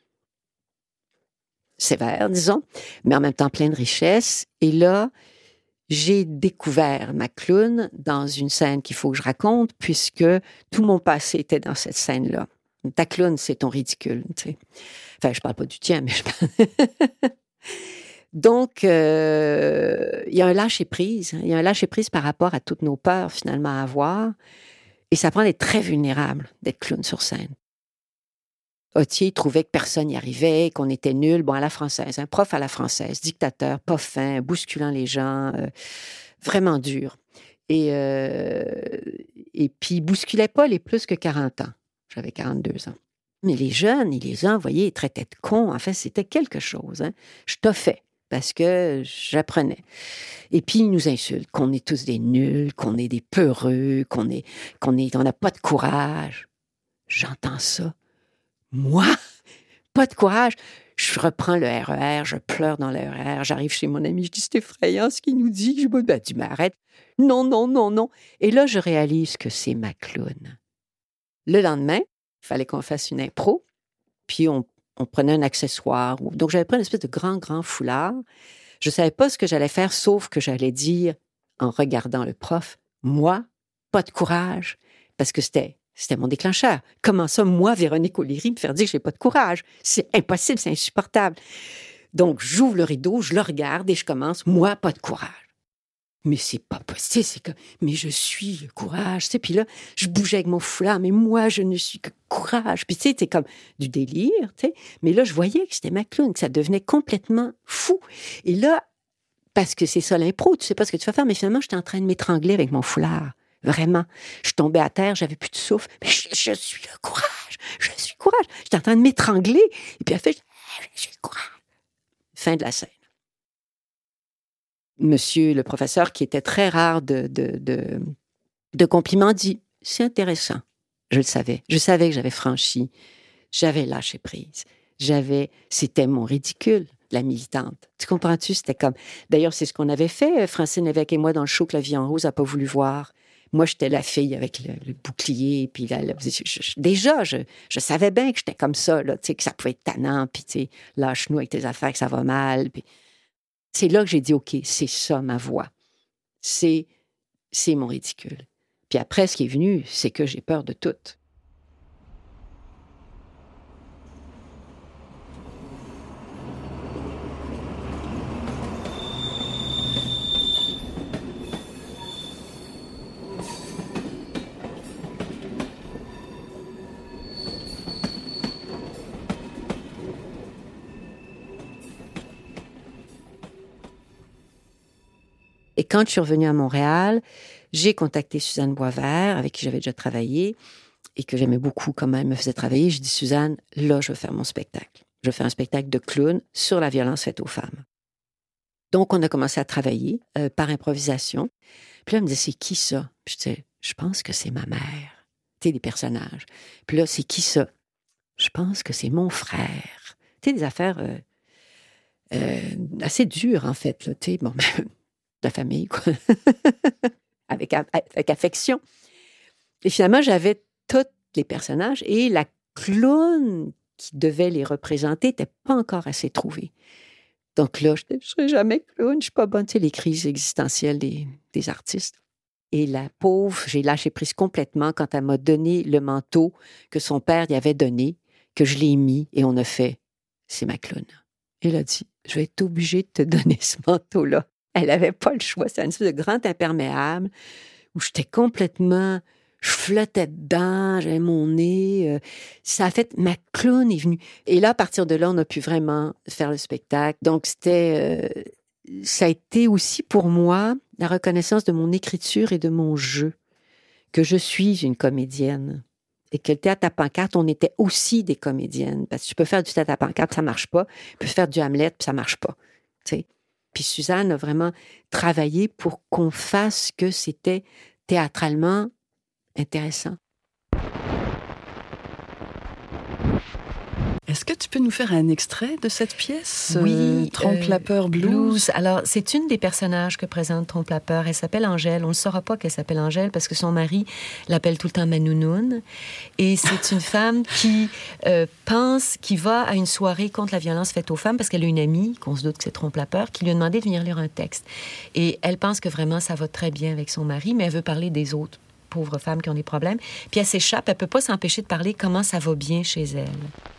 sévère, disons, mais en même temps plein de richesse. Et là, j'ai découvert ma clown dans une scène qu'il faut que je raconte, puisque tout mon passé était dans cette scène-là. Ta clown, c'est ton ridicule, tu sais. Enfin, je parle pas du tien, mais je parle... Donc, euh, il y a un lâcher-prise. Il y a un lâcher-prise par rapport à toutes nos peurs, finalement, à avoir. Et ça prend d'être très vulnérable, d'être clown sur scène. Potier trouvait que personne n'y arrivait, qu'on était nul, bon, à la française, un prof à la française, dictateur, pas fin, bousculant les gens, euh, vraiment dur. Et, euh, et puis, il bousculait pas les plus que quarante ans. J'avais quarante-deux ans. Mais les jeunes, ils les envoyaient, ils traitaient de cons. Enfin, c'était quelque chose. Hein. Je toffais parce que j'apprenais. Et puis, ils nous insultent, qu'on est tous des nuls, qu'on est des peureux, qu'on est, qu'on est, on n'a pas de courage. J'entends ça. Moi, pas de courage. Je reprends le R E R, je pleure dans le R E R, j'arrive chez mon ami, je dis, c'est effrayant ce qu'il nous dit. Je me dis, ben, tu m'arrêtes. Non, non, non, non. Et là, je réalise que c'est ma clown. Le lendemain, il fallait qu'on fasse une impro, puis on, on prenait un accessoire. Donc, j'avais pris une espèce de grand, grand foulard. Je ne savais pas ce que j'allais faire, sauf que j'allais dire, en regardant le prof, moi, pas de courage, parce que c'était... C'était mon déclencheur. Comment ça, moi, Véronique O'Leary, me faire dire que j'ai pas de courage? C'est impossible, c'est insupportable. Donc, j'ouvre le rideau, je le regarde et je commence, moi, pas de courage. Mais c'est pas possible, c'est que, mais je suis le courage, tu sais. Puis là, je bougeais avec mon foulard, mais moi, je ne suis que courage. Puis tu sais, c'est comme du délire, tu sais. Mais là, je voyais que c'était ma clown, que ça devenait complètement fou. Et là, parce que c'est ça l'impro, tu sais pas ce que tu vas faire, mais finalement, j'étais en train de m'étrangler avec mon foulard. Vraiment. Je tombais à terre, j'avais plus de souffle. Mais je, je suis le courage. Je suis le courage. J'étais en train de m'étrangler. Et puis, elle fait, je suis le courage. Fin de la scène. Monsieur le professeur, qui était très rare de, de, de, de compliments, dit, c'est intéressant. Je le savais. Je savais que j'avais franchi. J'avais lâché prise. J'avais, c'était mon ridicule, la militante. Tu comprends-tu? C'était comme, d'ailleurs, c'est ce qu'on avait fait, Francine Lévesque et moi, dans le show que La vie en rose n'a pas voulu voir. Moi, j'étais la fille avec le, le bouclier, puis là, là je, je, déjà, je, je savais bien que j'étais comme ça, là, tu sais, que ça pouvait être tannant, puis tu sais, lâche-nous avec tes affaires, que ça va mal. Puis c'est là que j'ai dit, OK, c'est ça ma voix. C'est, c'est mon ridicule. Puis après, ce qui est venu, c'est que j'ai peur de tout. quand je suis revenue à Montréal, j'ai contacté Suzanne Boisvert, avec qui j'avais déjà travaillé, et que j'aimais beaucoup comment elle me faisait travailler. Je dis, Suzanne, là, je vais faire mon spectacle. Je vais faire un spectacle de clown sur la violence faite aux femmes. Donc, on a commencé à travailler euh, par improvisation. Puis là, elle me disait, c'est qui ça? Puis je disais, je pense que c'est ma mère. Tu sais, des personnages. Puis là, c'est qui ça? Je pense que c'est mon frère. Tu sais, des affaires euh, euh, assez dures, en fait. Là, tu sais, bon, la famille, quoi. avec, avec affection. Et finalement, j'avais tous les personnages et la clown qui devait les représenter n'était pas encore assez trouvée. Donc là, je ne serai jamais clown, je ne suis pas bonne. Tu sais, les crises existentielles des, des artistes. Et la pauvre, j'ai lâché prise complètement quand elle m'a donné le manteau que son père lui avait donné, que je l'ai mis et on a fait, c'est ma clown. Elle a dit, je vais être obligée de te donner ce manteau-là. Elle n'avait pas le choix. C'est une espèce de grand imperméable où j'étais complètement... Je flottais dedans, j'avais mon nez. Euh, ça a fait... Ma clown est venue. Et là, à partir de là, on a pu vraiment faire le spectacle. Donc, c'était... Euh, ça a été aussi pour moi la reconnaissance de mon écriture et de mon jeu, que je suis une comédienne. Et que le théâtre à pancarte, on était aussi des comédiennes. Parce que je peux faire du théâtre à pancarte, ça marche pas. Je peux faire du Hamlet, puis ça marche pas. Tu sais. Puis Suzanne a vraiment travaillé pour qu'on fasse que c'était théâtralement intéressant. Est-ce que tu peux nous faire un extrait de cette pièce? Oui. Euh, Trompe-la-peur blues. blues. Alors, c'est une des personnages que présente Trompe-la-peur. Elle s'appelle Angèle. On ne saura pas qu'elle s'appelle Angèle parce que son mari l'appelle tout le temps Manounoun. Et c'est une femme qui euh, pense, qui va à une soirée contre la violence faite aux femmes parce qu'elle a une amie, qu'on se doute que c'est Trompe-la-peur, qui lui a demandé de venir lire un texte. Et elle pense que vraiment ça va très bien avec son mari, mais elle veut parler des autres pauvres femmes qui ont des problèmes. Puis elle s'échappe, elle peut pas s'empêcher de parler comment ça va bien chez elle.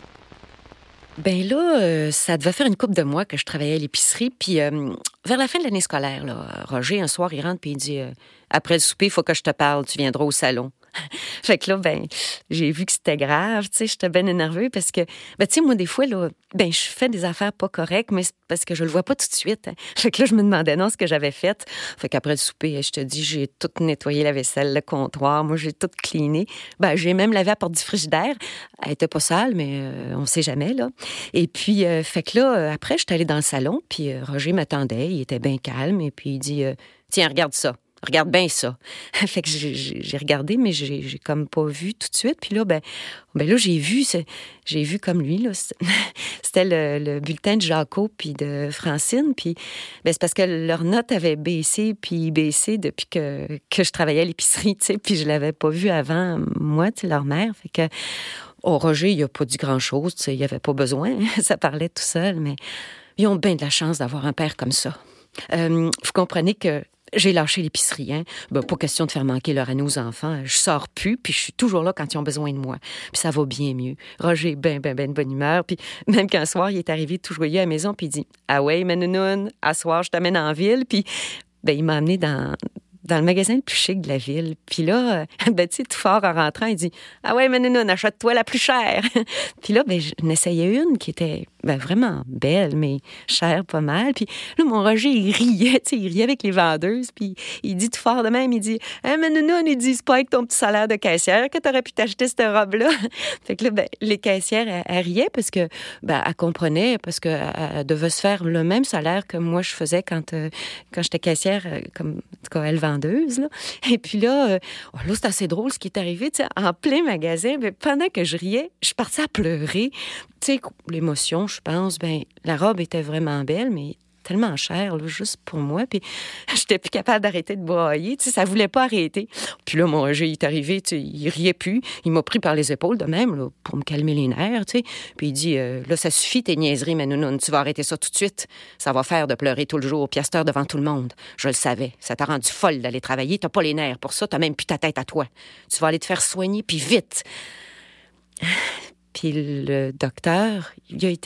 Ben là, euh, ça devait faire une couple de mois que je travaillais à l'épicerie, puis euh, vers la fin de l'année scolaire, là, Roger, un soir, il rentre puis il dit euh, « Après le souper, il faut que je te parle, tu viendras au salon. » Fait que là, ben, j'ai vu que c'était grave, tu sais, j'étais bien énervée parce que, ben, tu sais, moi, des fois, là, ben, je fais des affaires pas correctes, mais c'est parce que je le vois pas tout de suite. Hein. Fait que là, je me demandais, non, ce que j'avais fait. Fait qu'après le souper, je te dis, j'ai tout nettoyé la vaisselle, le comptoir, moi, j'ai tout cleané. Ben, j'ai même lavé la porte du frigidaire. Elle était pas sale, mais euh, on sait jamais, là. Et puis, euh, fait que là, euh, après, j'étais allée dans le salon, puis euh, Roger m'attendait, il était bien calme, et puis il dit, euh, tiens, regarde ça. Regarde bien ça. Fait que j'ai, j'ai regardé, mais j'ai, j'ai comme pas vu tout de suite. Puis là, ben, ben là, j'ai vu, j'ai vu comme lui, là. C'était le, le bulletin de Jaco puis de Francine. Puis ben, c'est parce que leur note avait baissé puis baissé depuis que, que je travaillais à l'épicerie, tu sais. Puis je l'avais pas vu avant, moi, tu sais, leur mère. Fait que, oh, Roger, il a pas dit grand-chose, tu sais. Il avait pas besoin. Ça parlait tout seul, mais ils ont bien de la chance d'avoir un père comme ça. Euh, vous comprenez que j'ai lâché l'épicerie, hein. Ben, pas question de faire manquer leur année aux enfants. Je sors plus, puis je suis toujours là quand ils ont besoin de moi. Puis ça va bien mieux. Roger est ben, ben, ben de bonne humeur. Puis même qu'un soir, il est arrivé tout joyeux à la maison, puis il dit « Ah ouais, Manounoun, à soir, je t'amène en ville. » Puis ben, il m'a amené dans... dans le magasin le plus chic de la ville. Puis là, ben, tu sais, tout fort en rentrant, il dit « Ah ouais, Manounoun, achète-toi la plus chère. » Puis là, ben, j'en essayais une qui était ben, vraiment belle, mais chère pas mal. Puis là, mon Roger, il riait, tu sais, il riait avec les vendeuses. Puis il dit tout fort de même, il dit « Ah, Manounoun, il dit, c'est pas avec ton petit salaire de caissière que t'aurais pu t'acheter cette robe-là. » Fait que là, ben, les caissières, elles, elles riaient parce que, ben, elles comprenaient, parce qu'elles devaient se faire le même salaire que moi, je faisais quand, euh, quand j'étais caissière, euh, comme, en tout cas, elle vendeuse, là. Et puis là, euh, oh, là, c'est assez drôle ce qui est arrivé, tu sais, en plein magasin, mais pendant que je riais, je partais à pleurer. Tu sais, l'émotion, je pense, ben la robe était vraiment belle, mais tellement chère, là, juste pour moi. Puis j'étais plus capable d'arrêter de brailler. Tu sais, ça voulait pas arrêter. Puis là, mon Roger, il est arrivé, tu sais, il riait plus. Il m'a pris par les épaules de même, là, pour me calmer les nerfs, tu sais. Puis il dit, euh, là, ça suffit tes niaiseries, Manounoun. Tu vas arrêter ça tout de suite. Ça va faire de pleurer tout le jour, puis à cette heure devant tout le monde. Je le savais. Ça t'a rendu folle d'aller travailler. T'as pas les nerfs pour ça. T'as même plus ta tête à toi. Tu vas aller te faire soigner, puis vite. Puis le docteur, il a été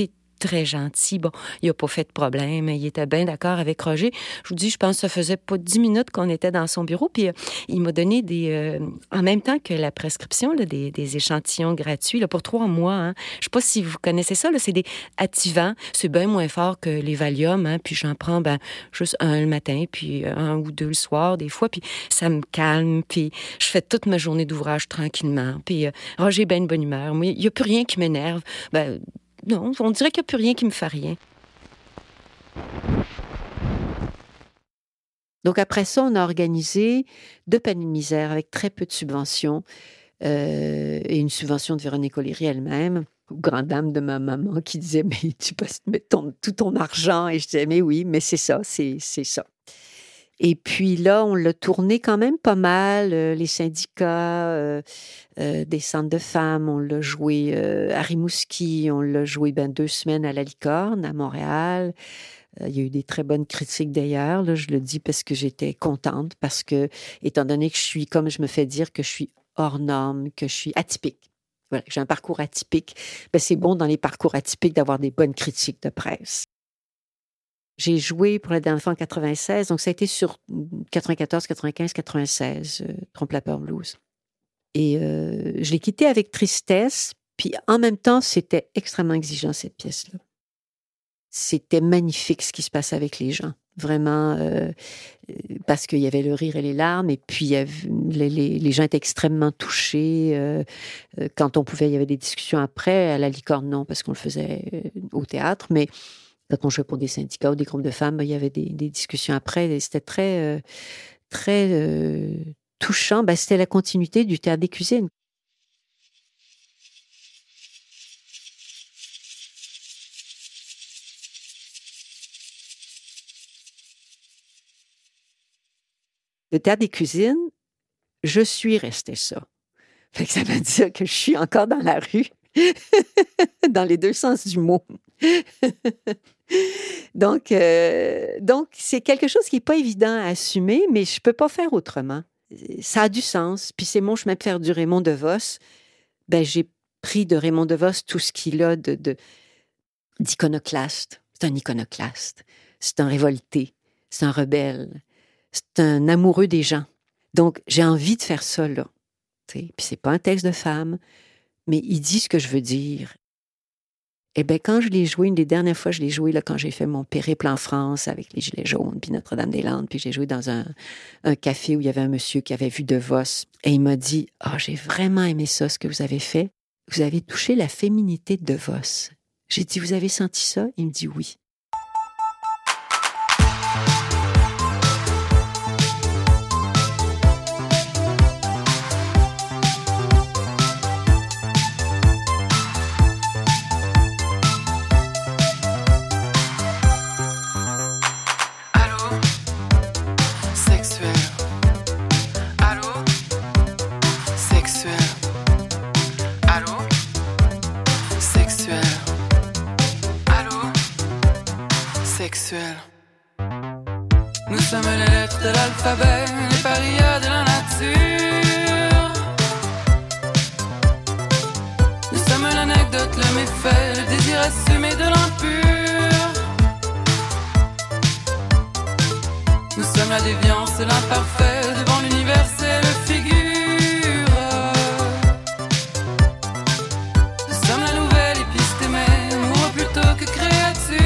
très gentil. Bon, il n'a pas fait de problème. Il était bien d'accord avec Roger. Je vous dis, je pense que ça faisait pas dix minutes qu'on était dans son bureau. Puis euh, il m'a donné des... Euh, en même temps que la prescription, là, des, des échantillons gratuits là, pour trois mois. Hein. Je ne sais pas si vous connaissez ça. Là, c'est des activants. C'est bien moins fort que les Valium. Hein, puis j'en prends ben, juste un le matin, puis un ou deux le soir, des fois. Puis ça me calme. Puis je fais toute ma journée d'ouvrage tranquillement. Puis euh, Roger est bien de bonne humeur. Moi, il n'y a plus rien qui m'énerve. Ben, non, on dirait qu'il n'y a plus rien qui me fait rien. Donc, après ça, on a organisé deux paniers de misère avec très peu de subventions euh, et une subvention de Véronique O'Leary elle-même, grande dame de ma maman qui disait « Mais tu peux mettre ton, tout ton argent » et je disais « Mais oui, mais c'est ça, c'est, c'est ça. » Et puis là, on l'a tourné quand même pas mal, euh, les syndicats euh, euh, des centres de femmes, on l'a joué euh, à Rimouski, on l'a joué ben, deux semaines à la Licorne, à Montréal. Euh, il y a eu des très bonnes critiques d'ailleurs, là, je le dis parce que j'étais contente, parce que, étant donné que je suis, comme je me fais dire, que je suis hors norme, que je suis atypique, voilà, que j'ai un parcours atypique, ben, c'est bon dans les parcours atypiques d'avoir des bonnes critiques de presse. J'ai joué pour la dernière fois en quatre-vingt-seize, donc ça a été sur quatre-vingt-quatorze, quatre-vingt-quinze, quatre-vingt-seize, euh, Trompe la peur blues. Et euh, je l'ai quitté avec tristesse, puis en même temps, c'était extrêmement exigeant, cette pièce-là. C'était magnifique ce qui se passait avec les gens, vraiment, euh, parce qu'il y avait le rire et les larmes, et puis il y avait, les, les, les gens étaient extrêmement touchés. Euh, quand on pouvait, il y avait des discussions après, à la Licorne, non, parce qu'on le faisait au théâtre, mais quand on jouait pour des syndicats ou des groupes de femmes, il y avait des, des discussions après. Et c'était très, euh, très euh, touchant. Ben, c'était la continuité du théâtre des cuisines. Le théâtre des cuisines, je suis restée ça. Fait que ça veut dire que je suis encore dans la rue, dans les deux sens du mot. donc, euh, donc, c'est quelque chose qui n'est pas évident à assumer, mais je ne peux pas faire autrement. Ça a du sens. Puis c'est mon chemin de faire du Raymond DeVos. Ben, j'ai pris de Raymond DeVos tout ce qu'il a de, de, d'iconoclaste. C'est un iconoclaste. C'est un révolté. C'est un rebelle. C'est un amoureux des gens. Donc, j'ai envie de faire ça, là. T'sais. Puis c'est pas un texte de femme, mais il dit ce que je veux dire. Eh bien, quand je l'ai joué, une des dernières fois, je l'ai joué là, quand j'ai fait mon périple en France avec les Gilets jaunes, puis Notre-Dame-des-Landes, puis j'ai joué dans un, un café où il y avait un monsieur qui avait vu DeVos, et il m'a dit « Ah, oh, j'ai vraiment aimé ça, ce que vous avez fait. Vous avez touché la féminité de DeVos. » J'ai dit « Vous avez senti ça? » Il me dit « Oui. » Nous sommes les lettres de l'alphabet, les parias de la nature. Nous sommes l'anecdote, le méfait, le désir assumé de l'impur. Nous sommes la déviance, l'imparfait, devant l'universel figure. Nous sommes la nouvelle épistémée, amoureux plutôt que créature.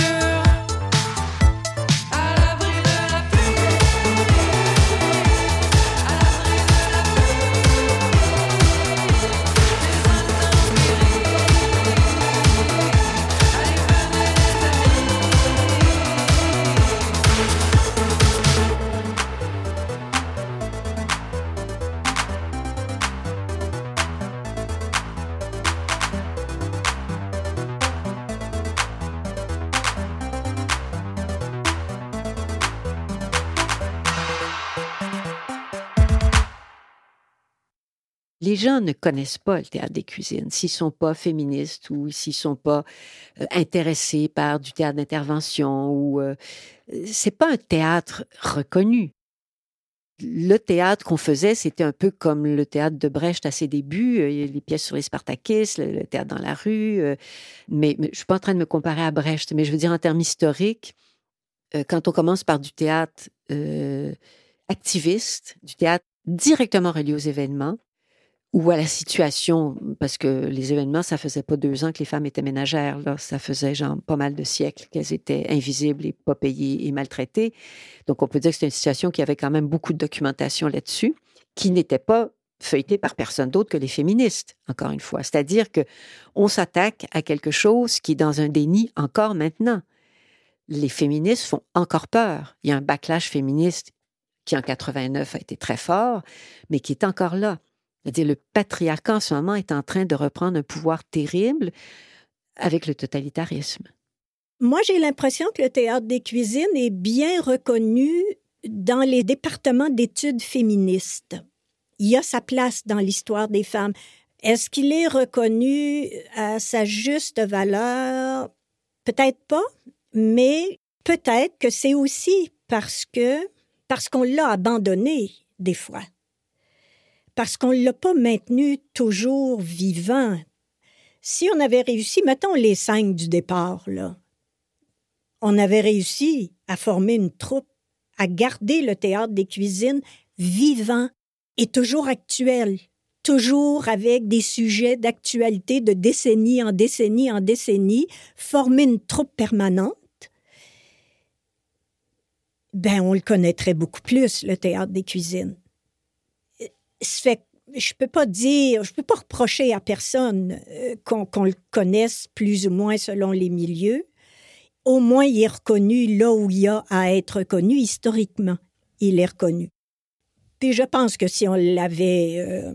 Les gens ne connaissent pas le théâtre des cuisines s'ils ne sont pas féministes ou s'ils ne sont pas euh, intéressés par du théâtre d'intervention. Ou euh, c'est pas un théâtre reconnu. le théâtre qu'on faisait, c'était un peu comme le théâtre de Brecht à ses débuts, euh, les pièces sur les Spartakistes, le, le théâtre dans la rue. Euh, mais, mais je suis pas en train de me comparer à Brecht, mais je veux dire en termes historiques, euh, quand on commence par du théâtre euh, activiste, du théâtre directement relié aux événements, ou à la situation, parce que les événements, ça faisait pas deux ans que les femmes étaient ménagères, là. Ça faisait genre pas mal de siècles qu'elles étaient invisibles et pas payées et maltraitées. Donc, on peut dire que c'était une situation qui avait quand même beaucoup de documentation là-dessus, qui n'était pas feuilletée par personne d'autre que les féministes, encore une fois. C'est-à-dire que on s'attaque à quelque chose qui est dans un déni encore maintenant. Les féministes font encore peur. Il y a un backlash féministe qui, en quatre-vingt-neuf, a été très fort, mais qui est encore là. C'est-à-dire, le patriarcat, en ce moment, est en train de reprendre un pouvoir terrible avec le totalitarisme. Moi, j'ai l'impression que le théâtre des cuisines est bien reconnu dans les départements d'études féministes. Il y a sa place dans l'histoire des femmes. Est-ce qu'il est reconnu à sa juste valeur? Peut-être pas, mais peut-être que c'est aussi parce que, parce qu'on l'a abandonné des fois. Parce qu'on ne l'a pas maintenu toujours vivant. Si on avait réussi, mettons les cinq du départ, là, on avait réussi à former une troupe, à garder le théâtre des cuisines vivant et toujours actuel, toujours avec des sujets d'actualité de décennie en décennie en décennie, former une troupe permanente, ben on le connaîtrait beaucoup plus, le théâtre des cuisines. Ça fait, je peux pas dire, je peux pas reprocher à personne euh, qu'on, qu'on le connaisse plus ou moins selon les milieux. Au moins, il est reconnu là où il y a à être reconnu historiquement. Il est reconnu. Puis je pense que si on l'avait euh,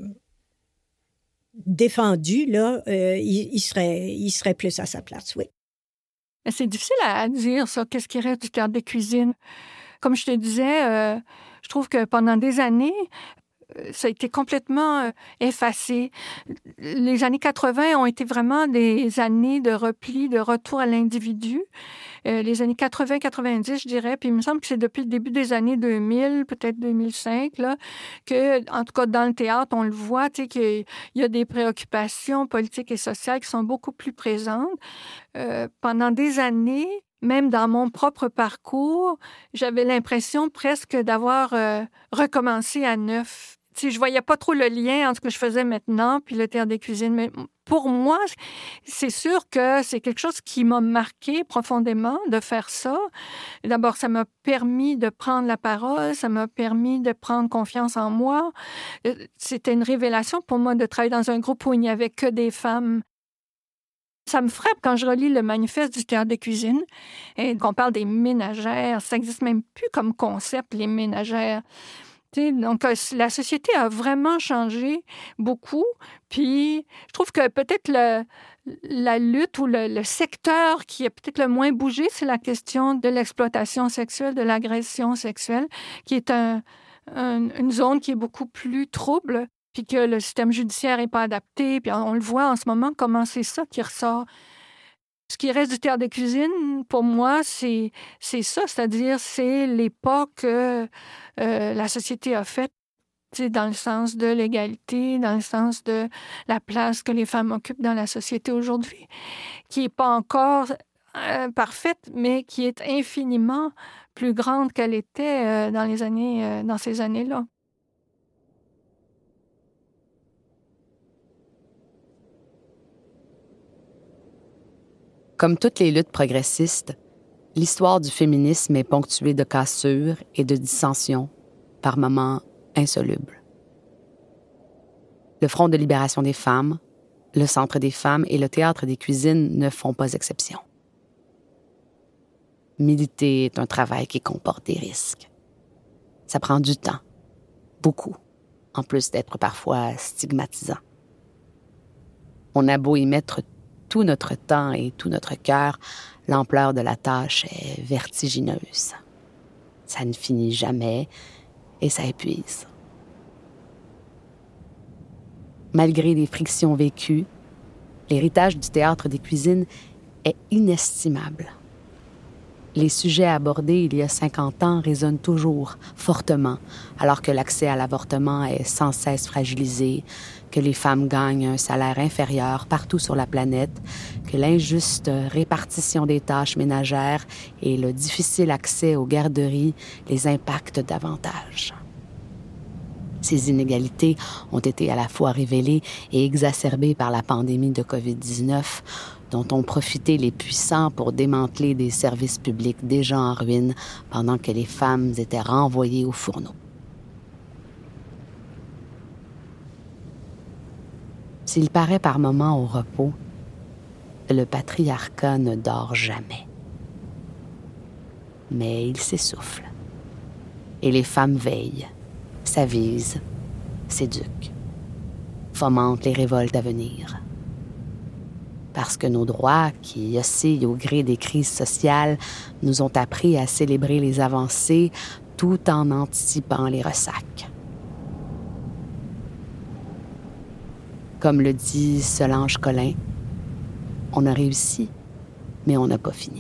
défendu, là, euh, il, il, serait, il serait plus à sa place, oui. Mais c'est difficile à dire, ça, qu'est-ce qui reste du théâtre des cuisines. Comme je te disais, euh, je trouve que pendant des années, ça a été complètement euh, effacé. Les années quatre-vingt ont été vraiment des années de repli, de retour à l'individu. Euh, les années quatre-vingt quatre-vingt-dix, je dirais, puis il me semble que c'est depuis le début des années deux mille, peut-être deux mille cinq, là, que, en tout cas, dans le théâtre, on le voit, tu sais, qu'il y a des préoccupations politiques et sociales qui sont beaucoup plus présentes. Euh, pendant des années, même dans mon propre parcours, j'avais l'impression presque d'avoir euh, recommencé à neuf. Tu sais, je voyais pas trop le lien entre ce que je faisais maintenant puis le théâtre des cuisines. Mais pour moi, c'est sûr que c'est quelque chose qui m'a marqué profondément de faire ça. D'abord, ça m'a permis de prendre la parole, ça m'a permis de prendre confiance en moi. C'était une révélation pour moi de travailler dans un groupe où il n'y avait que des femmes. Ça me frappe quand je relis le manifeste du théâtre des cuisines et qu'on parle des ménagères. Ça n'existe même plus comme concept, les ménagères. T'sais, donc, la société a vraiment changé beaucoup. Puis, je trouve que peut-être le, la lutte ou le, le secteur qui a peut-être le moins bougé, c'est la question de l'exploitation sexuelle, de l'agression sexuelle, qui est un, un, une zone qui est beaucoup plus trouble, puis que le système judiciaire n'est pas adapté. Puis on le voit en ce moment, comment c'est ça qui ressort. Ce qui reste du théâtre de cuisine, pour moi, c'est, c'est ça, c'est-à-dire c'est les pas que euh, la société a fait, dans le sens de l'égalité, dans le sens de la place que les femmes occupent dans la société aujourd'hui, qui n'est pas encore euh, parfaite, mais qui est infiniment plus grande qu'elle était euh, dans les années, euh, dans ces années-là. Comme toutes les luttes progressistes, l'histoire du féminisme est ponctuée de cassures et de dissensions, par moments insolubles. Le Front de libération des femmes, le Centre des femmes et le Théâtre des cuisines ne font pas exception. Militer est un travail qui comporte des risques. Ça prend du temps, beaucoup, en plus d'être parfois stigmatisant. On a beau y mettre tout notre temps et tout notre cœur, l'ampleur de la tâche est vertigineuse. Ça ne finit jamais et ça épuise. Malgré les frictions vécues, l'héritage du théâtre des cuisines est inestimable. Les sujets abordés il y a cinquante ans résonnent toujours fortement, alors que l'accès à l'avortement est sans cesse fragilisé, que les femmes gagnent un salaire inférieur partout sur la planète, que l'injuste répartition des tâches ménagères et le difficile accès aux garderies les impactent davantage. Ces inégalités ont été à la fois révélées et exacerbées par la pandémie de covid dix-neuf, dont ont profité les puissants pour démanteler des services publics déjà en ruine pendant que les femmes étaient renvoyées aux fourneaux. S'il paraît par moments au repos, le patriarcat ne dort jamais. Mais il s'essouffle. Et les femmes veillent, s'avisent, s'éduquent, fomentent les révoltes à venir. Parce que nos droits, qui oscillent au gré des crises sociales, nous ont appris à célébrer les avancées tout en anticipant les ressacs. Comme le dit Solange Collin, on a réussi, mais on n'a pas fini.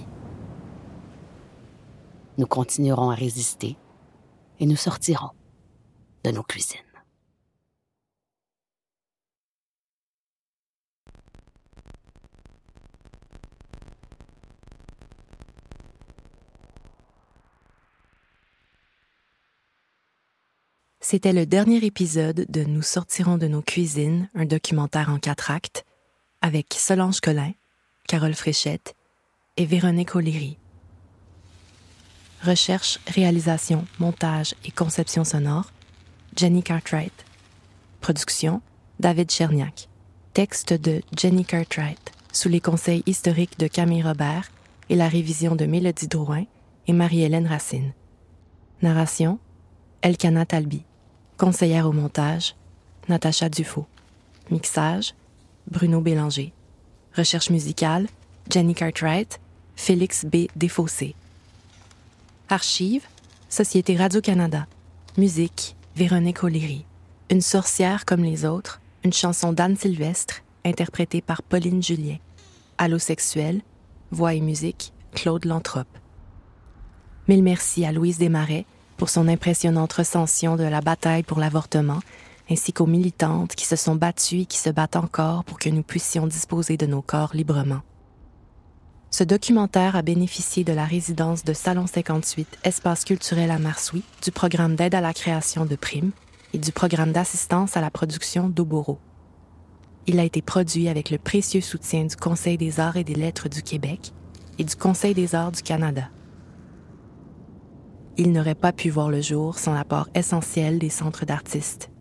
Nous continuerons à résister et nous sortirons de nos cuisines. C'était le dernier épisode de Nous sortirons de nos cuisines, un documentaire en quatre actes, avec Solange Collin, Carole Fréchette et Véronique O'Leary. Recherche, réalisation, montage et conception sonore, Jenny Cartwright. Production, David Cherniak. Texte de Jenny Cartwright, sous les conseils historiques de Camille Robert et la révision de Mélodie Drouin et Marie-Hélène Racine. Narration, Elkana Talbi. Conseillère au montage, Natacha Dufault. Mixage, Bruno Bélanger. Recherche musicale, Jenny Cartwright, Félix B. Desfossés. Archives, Société Radio-Canada. Musique, Véronique O'Leary. Une sorcière comme les autres, une chanson d'Anne Sylvestre, interprétée par Pauline Julien. Allosexuel, voix et musique, Claude Lantrope. Mille merci à Louise Desmarais pour son impressionnante recension de la bataille pour l'avortement, ainsi qu'aux militantes qui se sont battues et qui se battent encore pour que nous puissions disposer de nos corps librement. Ce documentaire a bénéficié de la résidence de Salon cinquante-huit, Espace culturel à Marsouis, du programme d'aide à la création de Primes et du programme d'assistance à la production d'Oboro. Il a été produit avec le précieux soutien du Conseil des arts et des lettres du Québec et du Conseil des arts du Canada. Il n'aurait pas pu voir le jour sans l'apport essentiel des centres d'artistes